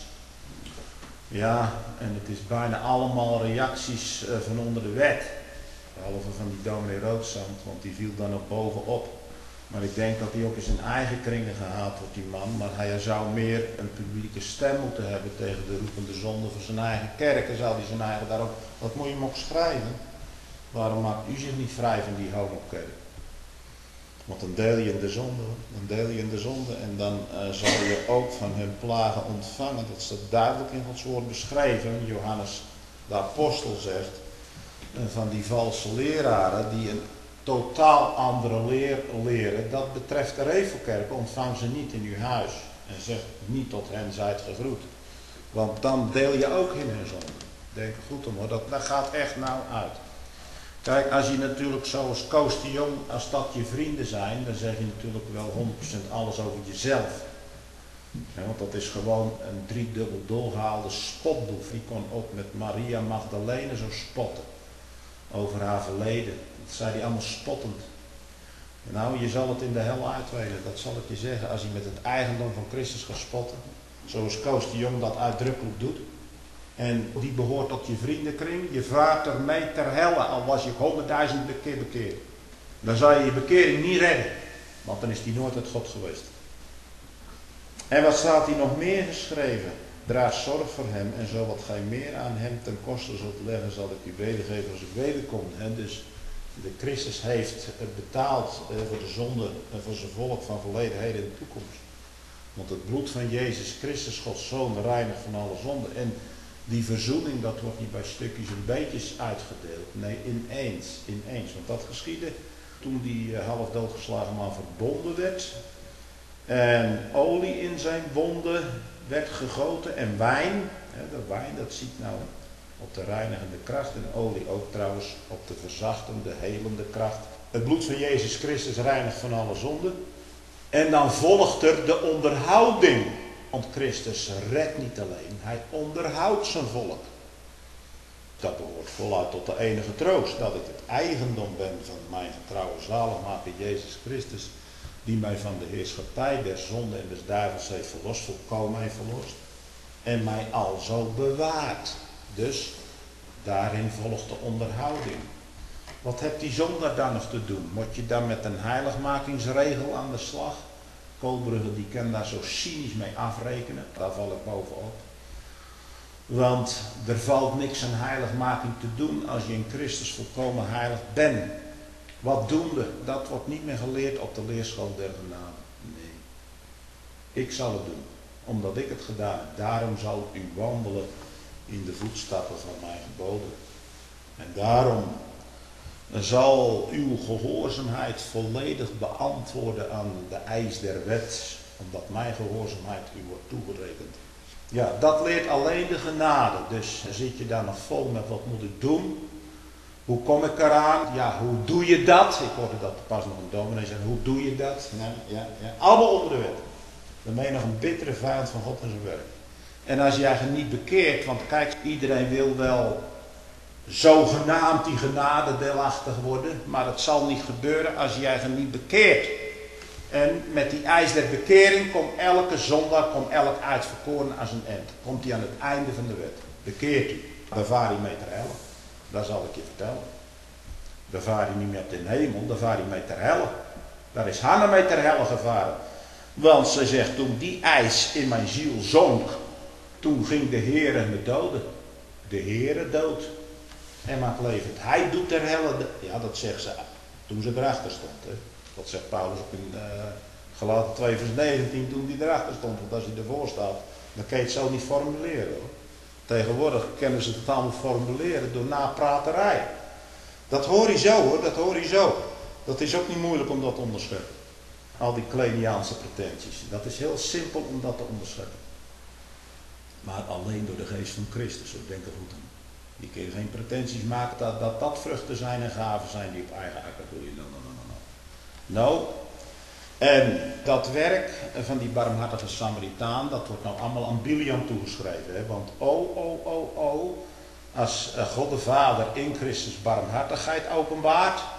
Ja, en het is bijna allemaal reacties uh, van onder de wet. Behalve van die dominee Roodzand, want die viel dan ook bovenop. Maar ik denk dat hij ook in zijn eigen kringen gehaald wordt, die man. Maar hij zou meer een publieke stem moeten hebben tegen de roepende zonde van zijn eigen kerk. En zou hij zijn eigen daarop, wat moet je hem ook schrijven? Waarom maakt u zich niet vrij van die homokerk? Want dan deel je in de zonde, dan deel je in de zonde en dan uh, zal je ook van hun plagen ontvangen. Dat staat duidelijk in Gods woord beschreven. Johannes de apostel zegt, uh, van die valse leraren die een totaal andere leer leren. Dat betreft de Revelkerk, ontvang ze niet in uw huis. En zeg niet tot hen zijt gegroet. Want dan deel je ook in hun zonde. Denk er goed om hoor, dat, dat gaat echt nou uit. Kijk, als je natuurlijk zoals Koos de Jong, als dat je vrienden zijn, dan zeg je natuurlijk wel honderd procent alles over jezelf. Ja, want dat is gewoon een driedubbel doorgehaalde spotboef. Die kon ook met Maria Magdalene zo spotten. Over haar verleden. Dat zei hij allemaal spottend. Nou, je zal het in de hel uitwenen, dat zal ik je zeggen. Als je met het eigendom van Christus gaat spotten. Zoals Koos de Jong dat uitdrukkelijk doet. En die behoort tot je vriendenkring. Je vaart ermee ter helle, al was je honderdduizend keer bekeerd. Dan zal je je bekering niet redden. Want dan is die nooit uit God geweest. En wat staat hier nog meer geschreven? Draag zorg voor hem en zo wat gij meer aan hem ten koste zult leggen, zal ik u wedergeven als ik wederkom. En dus de Christus heeft betaald voor de zonde en voor zijn volk van verleden, heden en toekomst. Want het bloed van Jezus Christus, Gods Zoon, reinigt van alle zonde. En die verzoening, dat wordt niet bij stukjes en beetjes uitgedeeld. Nee, ineens, ineens. Want dat geschiedde toen die half doodgeslagen man verbonden werd. En olie in zijn wonden werd gegoten. En wijn, hè, de wijn dat ziet nou op de reinigende kracht. En olie ook trouwens op de verzachtende, helende kracht. Het bloed van Jezus Christus reinigt van alle zonden. En dan volgt er de onderhouding. Want Christus redt niet alleen, hij onderhoudt zijn volk. Dat behoort voluit tot de enige troost, dat ik het eigendom ben van mijn getrouwe zaligmaker Jezus Christus, die mij van de heerschappij der zonde en des duivels heeft verlost, volkomen heeft verlost, en mij alzo bewaart. Dus daarin volgt de onderhouding. Wat hebt die zondaar dan nog te doen? Moet je dan met een heiligmakingsregel aan de slag? Koolbrugge die kan daar zo cynisch mee afrekenen. Daar val ik bovenop. Want er valt niks aan heiligmaking te doen als je in Christus volkomen heilig bent. Wat doen we? Dat wordt niet meer geleerd op de leerschool der genade. Nee. Ik zal het doen. Omdat ik het gedaan heb. Daarom zal u wandelen in de voetstappen van mijn geboden. En daarom zal uw gehoorzaamheid volledig beantwoorden aan de eis der wet, omdat mijn gehoorzaamheid u wordt toegerekend. Ja, dat leert alleen de genade. Dus zit je daar nog vol met wat moet ik doen? Hoe kom ik eraan? Ja, hoe doe je dat? Ik hoorde dat pas nog een dominee zeggen. Hoe doe je dat? Ja, ja, ja. Allemaal onder de wet. Dan ben je nog een bittere vijand van God en zijn werk. En als je eigenlijk niet bekeert, want kijk, iedereen wil wel zogenaamd die genade deelachtig worden, maar dat zal niet gebeuren als je je eigen niet bekeert. En met die eis der bekering komt elke zondaar, komt elk uitverkoren als een end. Komt hij aan het einde van de wet. Bekeert u. Daar vaar je mee ter helle. Dat zal ik je vertellen. Daar vaar je niet meer op de hemel, daar vaar je mee ter helle. Daar is Hanna mee ter helle gevaren. Want ze zegt, toen die eis in mijn ziel zonk, toen ging de Heere me doden. De Heere dood. En maakt levend. Hij doet ter helle. De... Ja, dat zegt ze toen ze erachter stond. Hè. Dat zegt Paulus ook in uh, Galaten twee vers negentien toen hij erachter stond. Want als hij ervoor staat, dan kan je het zo niet formuleren. Hoor. Tegenwoordig kennen ze het allemaal formuleren door napraterij. Dat hoor je zo hoor, dat hoor je zo. Dat is ook niet moeilijk om dat te onderscheppen. Al die Kleiniaanse pretenties. Dat is heel simpel om dat te onderscheppen. Maar alleen door de geest van Christus, zo denk ik goed aan. Je kun je geen pretenties maken dat, dat dat vruchten zijn en gaven zijn die op eigen akker groeien. No, no, no, no, no. Nou, en dat werk van die barmhartige Samaritaan, dat wordt nou allemaal aan Biliam toegeschreven. Hè? Want oh, oh, oh, oh, als God de Vader in Christus barmhartigheid openbaart,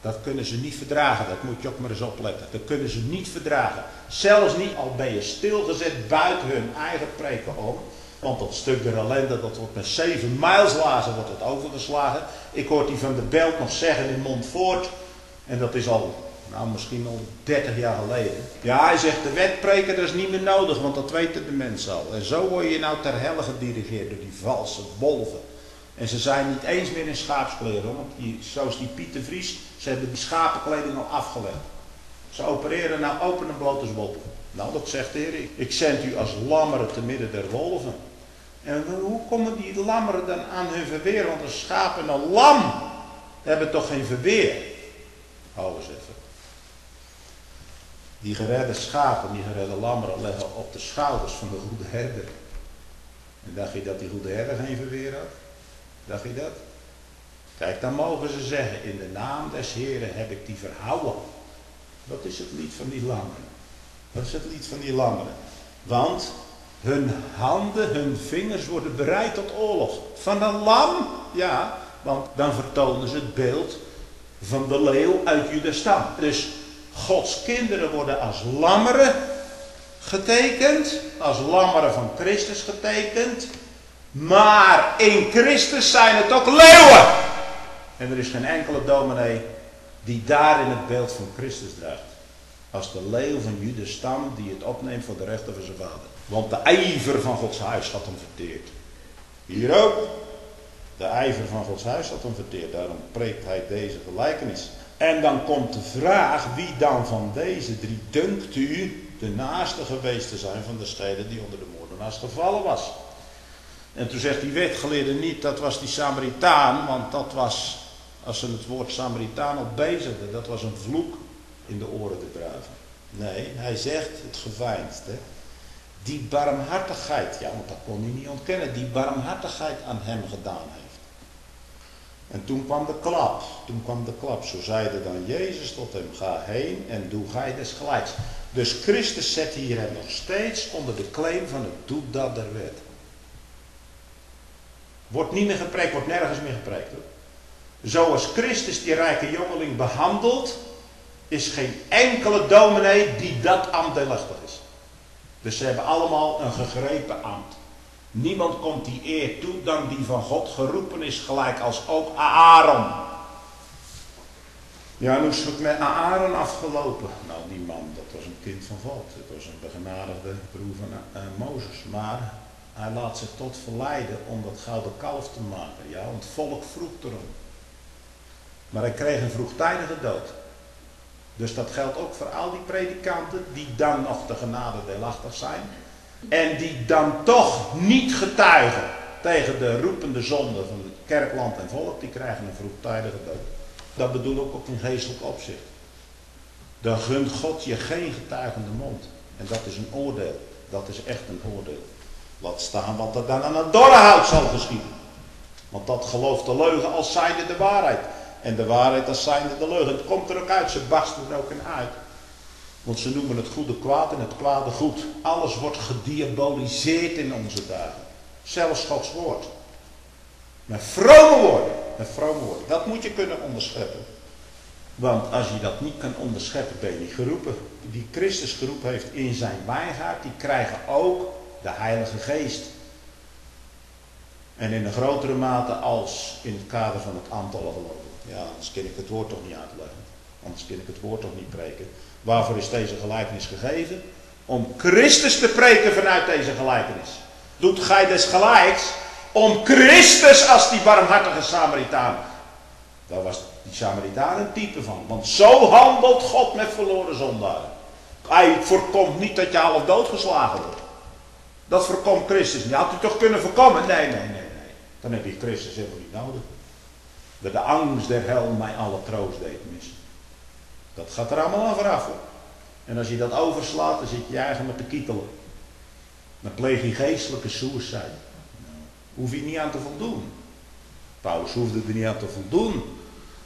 Dat kunnen ze niet verdragen, dat moet je ook maar eens opletten. Dat kunnen ze niet verdragen. Zelfs niet, al ben je stilgezet buiten hun eigen preken om. Want dat stuk der ellende, dat wordt met zeven mijlslazen wordt het overgeslagen. Ik hoor die van de Belt nog zeggen in Montfort. En dat is al, nou misschien al dertig jaar geleden. Ja, hij zegt de wet preken, dat is niet meer nodig, want dat weten de mensen al. En zo word je nou ter helle gedirigeerd door die valse wolven. En ze zijn niet eens meer in schaapskleren, want die, zoals die Pieter Vries, ze hebben die schapenkleding al afgelegd. Ze opereren nou open en bloot als wolven. Nou, dat zegt de Heer, ik, ik zend u als lammeren te midden der wolven. En hoe komen die lammeren dan aan hun verweer? Want een schaap en een lam hebben toch geen verweer? Hou eens even. Die geredde schapen, die geredde lammeren leggen op de schouders van de goede herder. En dacht je dat die goede herder geen verweer had? Dacht je dat? Kijk, dan mogen ze zeggen, in de naam des Heren heb ik die verhouden. Dat is het lied van die lammeren. Dat is het lied van die lammeren. Want hun handen, hun vingers worden bereid tot oorlog. Van een lam? Ja, want dan vertonen ze het beeld van de leeuw uit Judas stam. Dus Gods kinderen worden als lammeren getekend. Als lammeren van Christus getekend. Maar in Christus zijn het ook leeuwen. En er is geen enkele dominee die daarin het beeld van Christus draagt. Als de leeuw van Judas stam die het opneemt voor de rechten van zijn vader. Want de ijver van Gods huis had hem verteerd. Hier ook. De ijver van Gods huis had hem verteerd. Daarom preekt hij deze gelijkenis. En dan komt de vraag, wie dan van deze drie dunkt u de naaste geweest te zijn van de stede die onder de moordenaars gevallen was? En toen zegt die wetgeleerde niet, dat was die Samaritaan, want dat was, als ze het woord Samaritaan op bezigden, dat was een vloek in de oren te dragen. Nee, hij zegt het geveinsde. Die barmhartigheid, ja, want dat kon hij niet ontkennen, die barmhartigheid aan hem gedaan heeft. En toen kwam de klap, toen kwam de klap, zo zeide dan Jezus tot hem, ga heen en doe gij desgelijks. Dus Christus zet hier hem nog steeds onder de claim van het doe dat der wet. Wordt niet meer gepreekt, wordt nergens meer gepreekt hoor. Zoals Christus die rijke jongeling behandelt, is geen enkele dominee die dat ambt deelachtig is. Dus ze hebben allemaal een gegrepen ambt. Niemand komt die eer toe dan die van God geroepen is, gelijk als ook Aaron. Ja, en hoe is het met Aaron afgelopen? Nou, die man, dat was een kind van God. Het was een begenadigde broer van uh, Mozes. Maar hij laat zich tot verleiden om dat gouden kalf te maken. Ja, want het volk vroeg erom. Maar hij kreeg een vroegtijdige dood. Dus dat geldt ook voor al die predikanten die dan nog de genade deelachtig zijn. En die dan toch niet getuigen tegen de roepende zonde van het kerkland en volk. Die krijgen een vroegtijdige dood. Dat bedoel ik ook in geestelijk opzicht. Dan gunt God je geen getuigende mond. En dat is een oordeel. Dat is echt een oordeel. Laat staan wat er dan aan het dorre hout zal geschieden. Want dat gelooft de leugen als zijnde de waarheid. En de waarheid als zijnde de leugen. Het komt er ook uit, ze barsten er ook in uit. Want ze noemen het goede kwaad en het kwade goed. Alles wordt gediaboliseerd in onze dagen. Zelfs Gods woord. Met vrome woorden. Met vrome woorden. Dat moet je kunnen onderscheppen. Want als je dat niet kan onderscheppen, ben je niet geroepen. Die Christus geroepen heeft in zijn wijngaard, die krijgen ook de Heilige Geest. En in een grotere mate als in het kader van het aantallen geloven. Ja, anders kan ik het woord toch niet uitleggen. Anders kan ik het woord toch niet preken. Waarvoor is deze gelijkenis gegeven? Om Christus te preken vanuit deze gelijkenis. Doet gij desgelijks om Christus als die barmhartige Samaritaan. Daar was die Samaritaan een type van. Want zo handelt God met verloren zondaren. Hij voorkomt niet dat je half doodgeslagen wordt. Dat voorkomt Christus niet. Had u toch kunnen voorkomen? Nee, nee, nee, nee. Dan heb je Christus helemaal niet nodig. Dat de angst der hel mij alle troost deed missen. Dat gaat er allemaal aan vooraf hoor. En als je dat overslaat, dan zit je eigenlijk met te kietelen. Dan pleeg je geestelijke suicide. Nou, hoef je niet aan te voldoen. Paulus hoefde er niet aan te voldoen.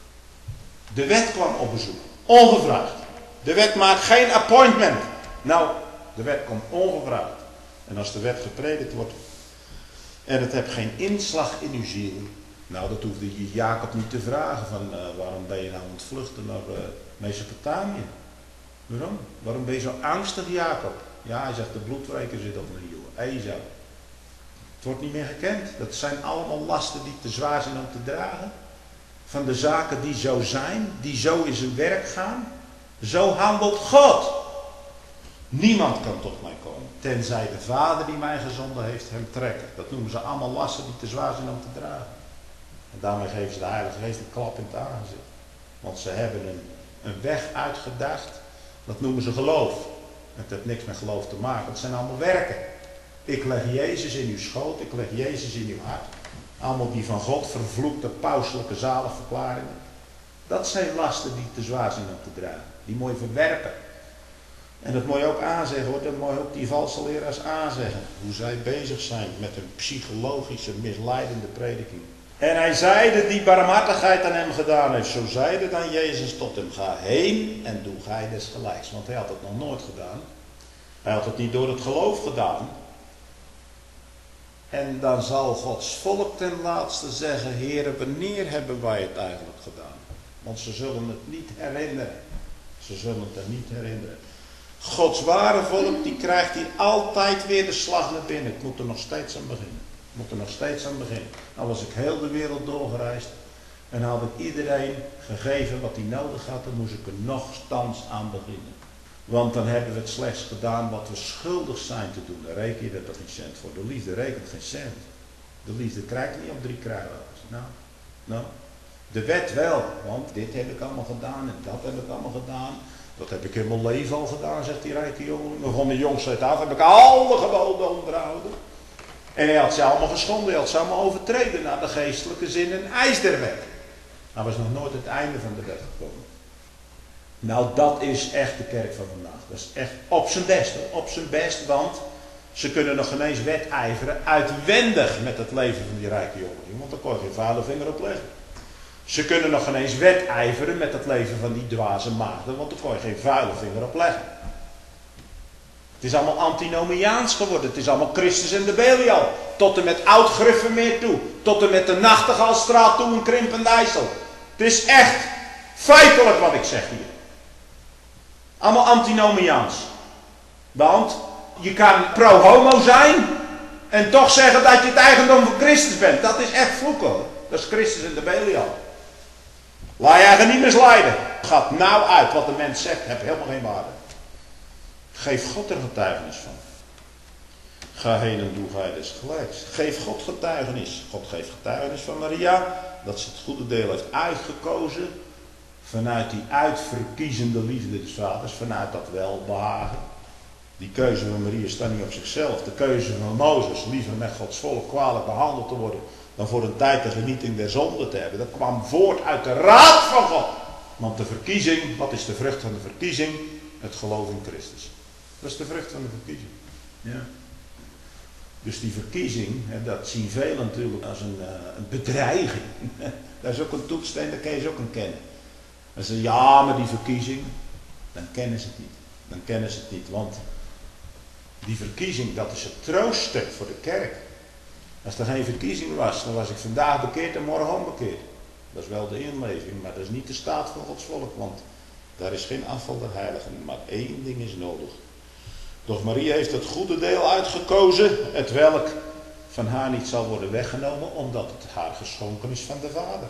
De wet kwam op bezoek. Ongevraagd. De wet maakt geen appointment. Nou, de wet komt ongevraagd. En als de wet gepredikt wordt en het heeft geen inslag in uw ziel, Nou, dat hoefde je Jacob niet te vragen van uh, waarom ben je nou ontvluchten naar uh, Mesopotamië? Waarom? Waarom ben je zo angstig, Jacob? Ja, hij zegt, de bloedwreker zit op mijn hiel. Esau. Het wordt niet meer gekend. Dat zijn allemaal lasten die te zwaar zijn om te dragen. Van de zaken die zo zijn, die zo in zijn werk gaan. Zo handelt God. Niemand kan tot mij komen, tenzij de Vader die mij gezonden heeft hem trekken. Dat noemen ze allemaal lasten die te zwaar zijn om te dragen. En daarmee geven ze de Heilige Geest een klap in het aangezicht. Want ze hebben een, een weg uitgedacht. Dat noemen ze geloof. Het heeft niks met geloof te maken. Het zijn allemaal werken. Ik leg Jezus in uw schoot. Ik leg Jezus in uw hart. Allemaal die van God vervloekte pauselijke zaligverklaringen. Dat zijn lasten die te zwaar zijn om te dragen. Die moet je verwerpen. En dat moet je ook aanzeggen hoor. Dat moet je ook die valse leraars aanzeggen. Hoe zij bezig zijn met hun psychologische misleidende prediking. En hij zeide die barmhartigheid aan hem gedaan heeft. Zo zeide dan Jezus tot hem. Ga heen en doe gij desgelijks. Want hij had het nog nooit gedaan. Hij had het niet door het geloof gedaan. En dan zal Gods volk ten laatste zeggen. Heere, wanneer hebben wij het eigenlijk gedaan? Want ze zullen het niet herinneren. Ze zullen het er niet herinneren. Gods ware volk die krijgt hier altijd weer de slag naar binnen. Ik moet er nog steeds aan beginnen. Ik moet er nog steeds aan beginnen. Nou was ik heel de wereld doorgereisd. En had ik iedereen gegeven wat hij nodig had. Dan moest ik er nogthans aan beginnen. Want dan hebben we het slechts gedaan wat we schuldig zijn te doen. Daar reken je er toch geen cent voor. De liefde rekent geen cent. De liefde krijgt niet op drie kruiwagens. Nou, nou. De wet wel. Want dit heb ik allemaal gedaan en dat heb ik allemaal gedaan. Dat heb ik in mijn leven al gedaan, zegt die rijke jongen. Nog van de jongste af heb ik al de geboden onderhouden. En hij had ze allemaal geschonden, hij had ze allemaal overtreden naar de geestelijke zin en eis der wet. Nou was nog nooit het einde van de wet gekomen. Nou, dat is echt de kerk van vandaag. Dat is echt op zijn best, op zijn best, want ze kunnen nog geen eens wedijveren uitwendig met het leven van die rijke jongen. Want daar kon je geen vuile vinger op leggen. Ze kunnen nog geen eens wedijveren met het leven van die dwaze maagden, want daar kon je geen vuile vinger op leggen. Het is allemaal antinomiaans geworden. Het is allemaal Christus en de Belial. Tot en met Oud-Gruffenmeer toe. Tot en met de Nachtegaalstraat toe in Krimpendijssel. Het is echt feitelijk wat ik zeg hier. Allemaal antinomiaans. Want je kan pro-homo zijn en toch zeggen dat je het eigendom van Christus bent. Dat is echt vloeken hoor. Dat is Christus en de Belial. Laat je eigen niet misleiden. Gaat nou uit wat de mens zegt. Heb helemaal geen waarde. Geef God er getuigenis van. Ga heen en doe gij desgelijks. Geef God getuigenis. God geeft getuigenis van Maria. Dat ze het goede deel heeft uitgekozen. Vanuit die uitverkiezende liefde des vaders. Vanuit dat welbehagen. Die keuze van Maria staat niet op zichzelf. De keuze van Mozes. Liever met Gods volk kwalijk behandeld te worden. Dan voor een tijd de genieting der zonde te hebben. Dat kwam voort uit de raad van God. Want de verkiezing. Wat is de vrucht van de verkiezing? Het geloof in Christus. Dat is de vrucht van de verkiezing. Ja. Dus die verkiezing, dat zien velen natuurlijk als een, uh, een bedreiging. Dat is ook een toetssteen, dat kan je ze ook een kennen. Dan zeggen ja, maar die verkiezing, dan kennen ze het niet. Dan kennen ze het niet, want die verkiezing, dat is het trooststuk voor de kerk. Als er geen verkiezing was, dan was ik vandaag bekeerd en morgen onbekeerd. Dat is wel de inleving, maar dat is niet de staat van Gods volk, want daar is geen afval der heiligen, maar één ding is nodig. Doch Maria heeft het goede deel uitgekozen, het welk van haar niet zal worden weggenomen, omdat het haar geschonken is van de Vader.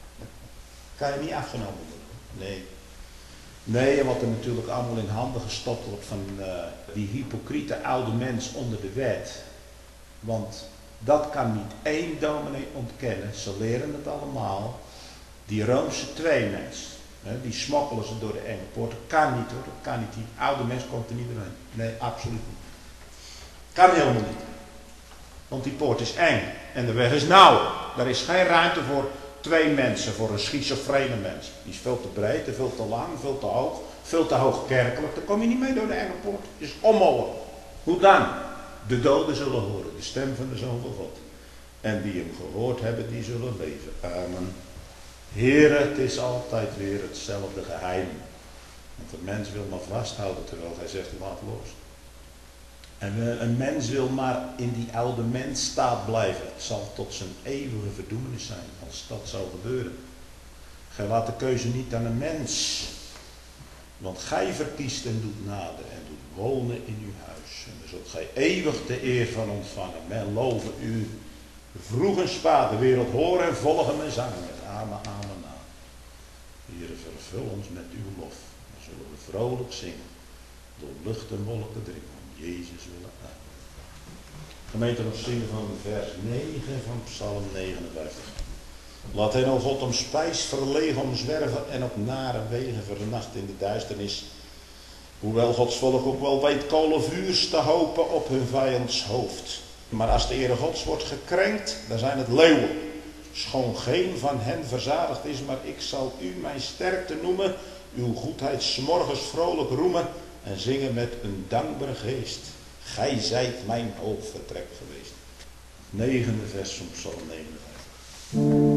Kan je niet afgenomen worden. Nee. Nee, en wat er natuurlijk allemaal in handen gestopt wordt van uh, die hypocriete oude mens onder de wet. Want dat kan niet één dominee ontkennen, ze leren het allemaal. Die Roomse tweemens. Die smokkelen ze door de enge poort. Dat kan niet hoor, dat kan niet. Die oude mens komt er niet doorheen. Nee, absoluut niet. Kan helemaal niet. Want die poort is eng. En de weg is nauw. Daar is geen ruimte voor twee mensen, voor een schizofrene mens. Die is veel te breed, veel te lang, veel te hoog. Veel te hoog kerkelijk. Daar kom je niet mee door de enge poort. Het is onmogelijk. Hoe dan? De doden zullen horen. De stem van de Zoon van God. En die hem gehoord hebben, die zullen leven. Amen. Heere, het is altijd weer hetzelfde geheim. Want de mens wil maar vasthouden terwijl hij zegt laat los. En een mens wil maar in die oude mens staat blijven. Het zal tot zijn eeuwige verdoemenis zijn als dat zou gebeuren. Gij laat de keuze niet aan een mens. Want gij verkiest en doet naden en doet wonen in uw huis. En daar zult gij eeuwig de eer van ontvangen. Men loven u vroeg en spaat, de wereld horen en volgen met zangen. Met amen, amen, amen. Heere, vervul ons met uw lof. Dan zullen we vrolijk zingen. Door lucht en wolken dringen. Om Jezus willen aan. Gemeente, nog zingen van vers negen van Psalm negenenvijftig. Laat hen, o God, om spijs verlegen omzwerven en op nare wegen vernacht in de duisternis. Hoewel Gods volk ook wel weet kolen vuurs te hopen op hun vijands hoofd. Maar als de ere Gods wordt gekrenkt, dan zijn het leeuwen. Schoon geen van hen verzadigd is, maar ik zal u mijn sterkte noemen, uw goedheid 's morgens vrolijk roemen en zingen met een dankbare geest. Gij zijt mijn hoofdvertrek geweest. Negende vers van Psalm negenenvijftig.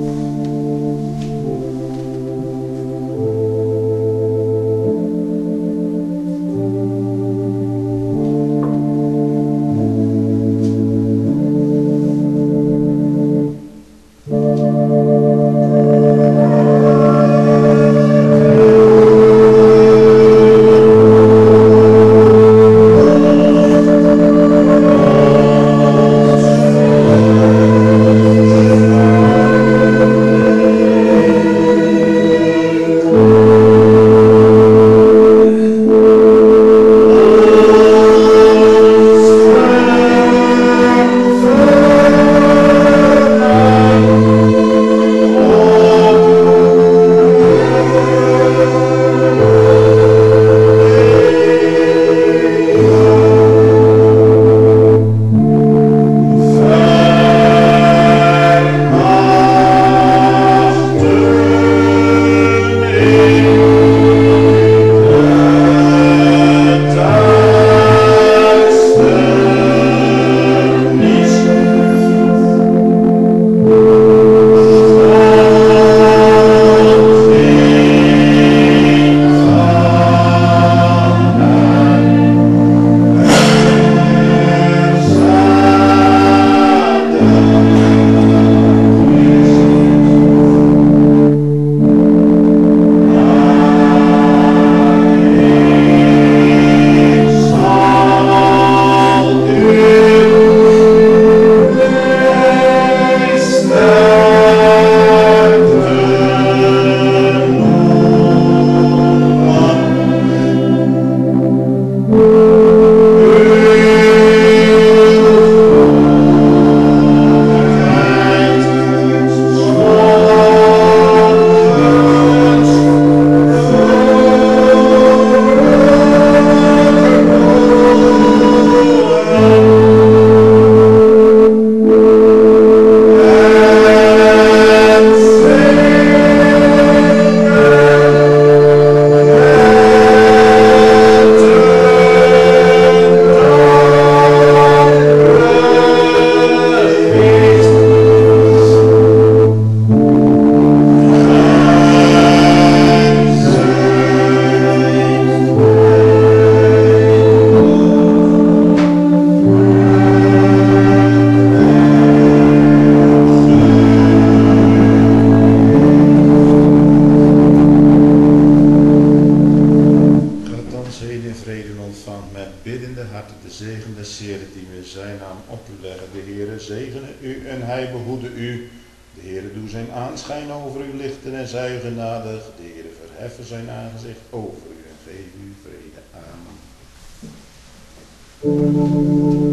Aanschijn over u lichten en zij genadig. De Heere verheffen zijn aangezicht over u en geef u vrede. Amen.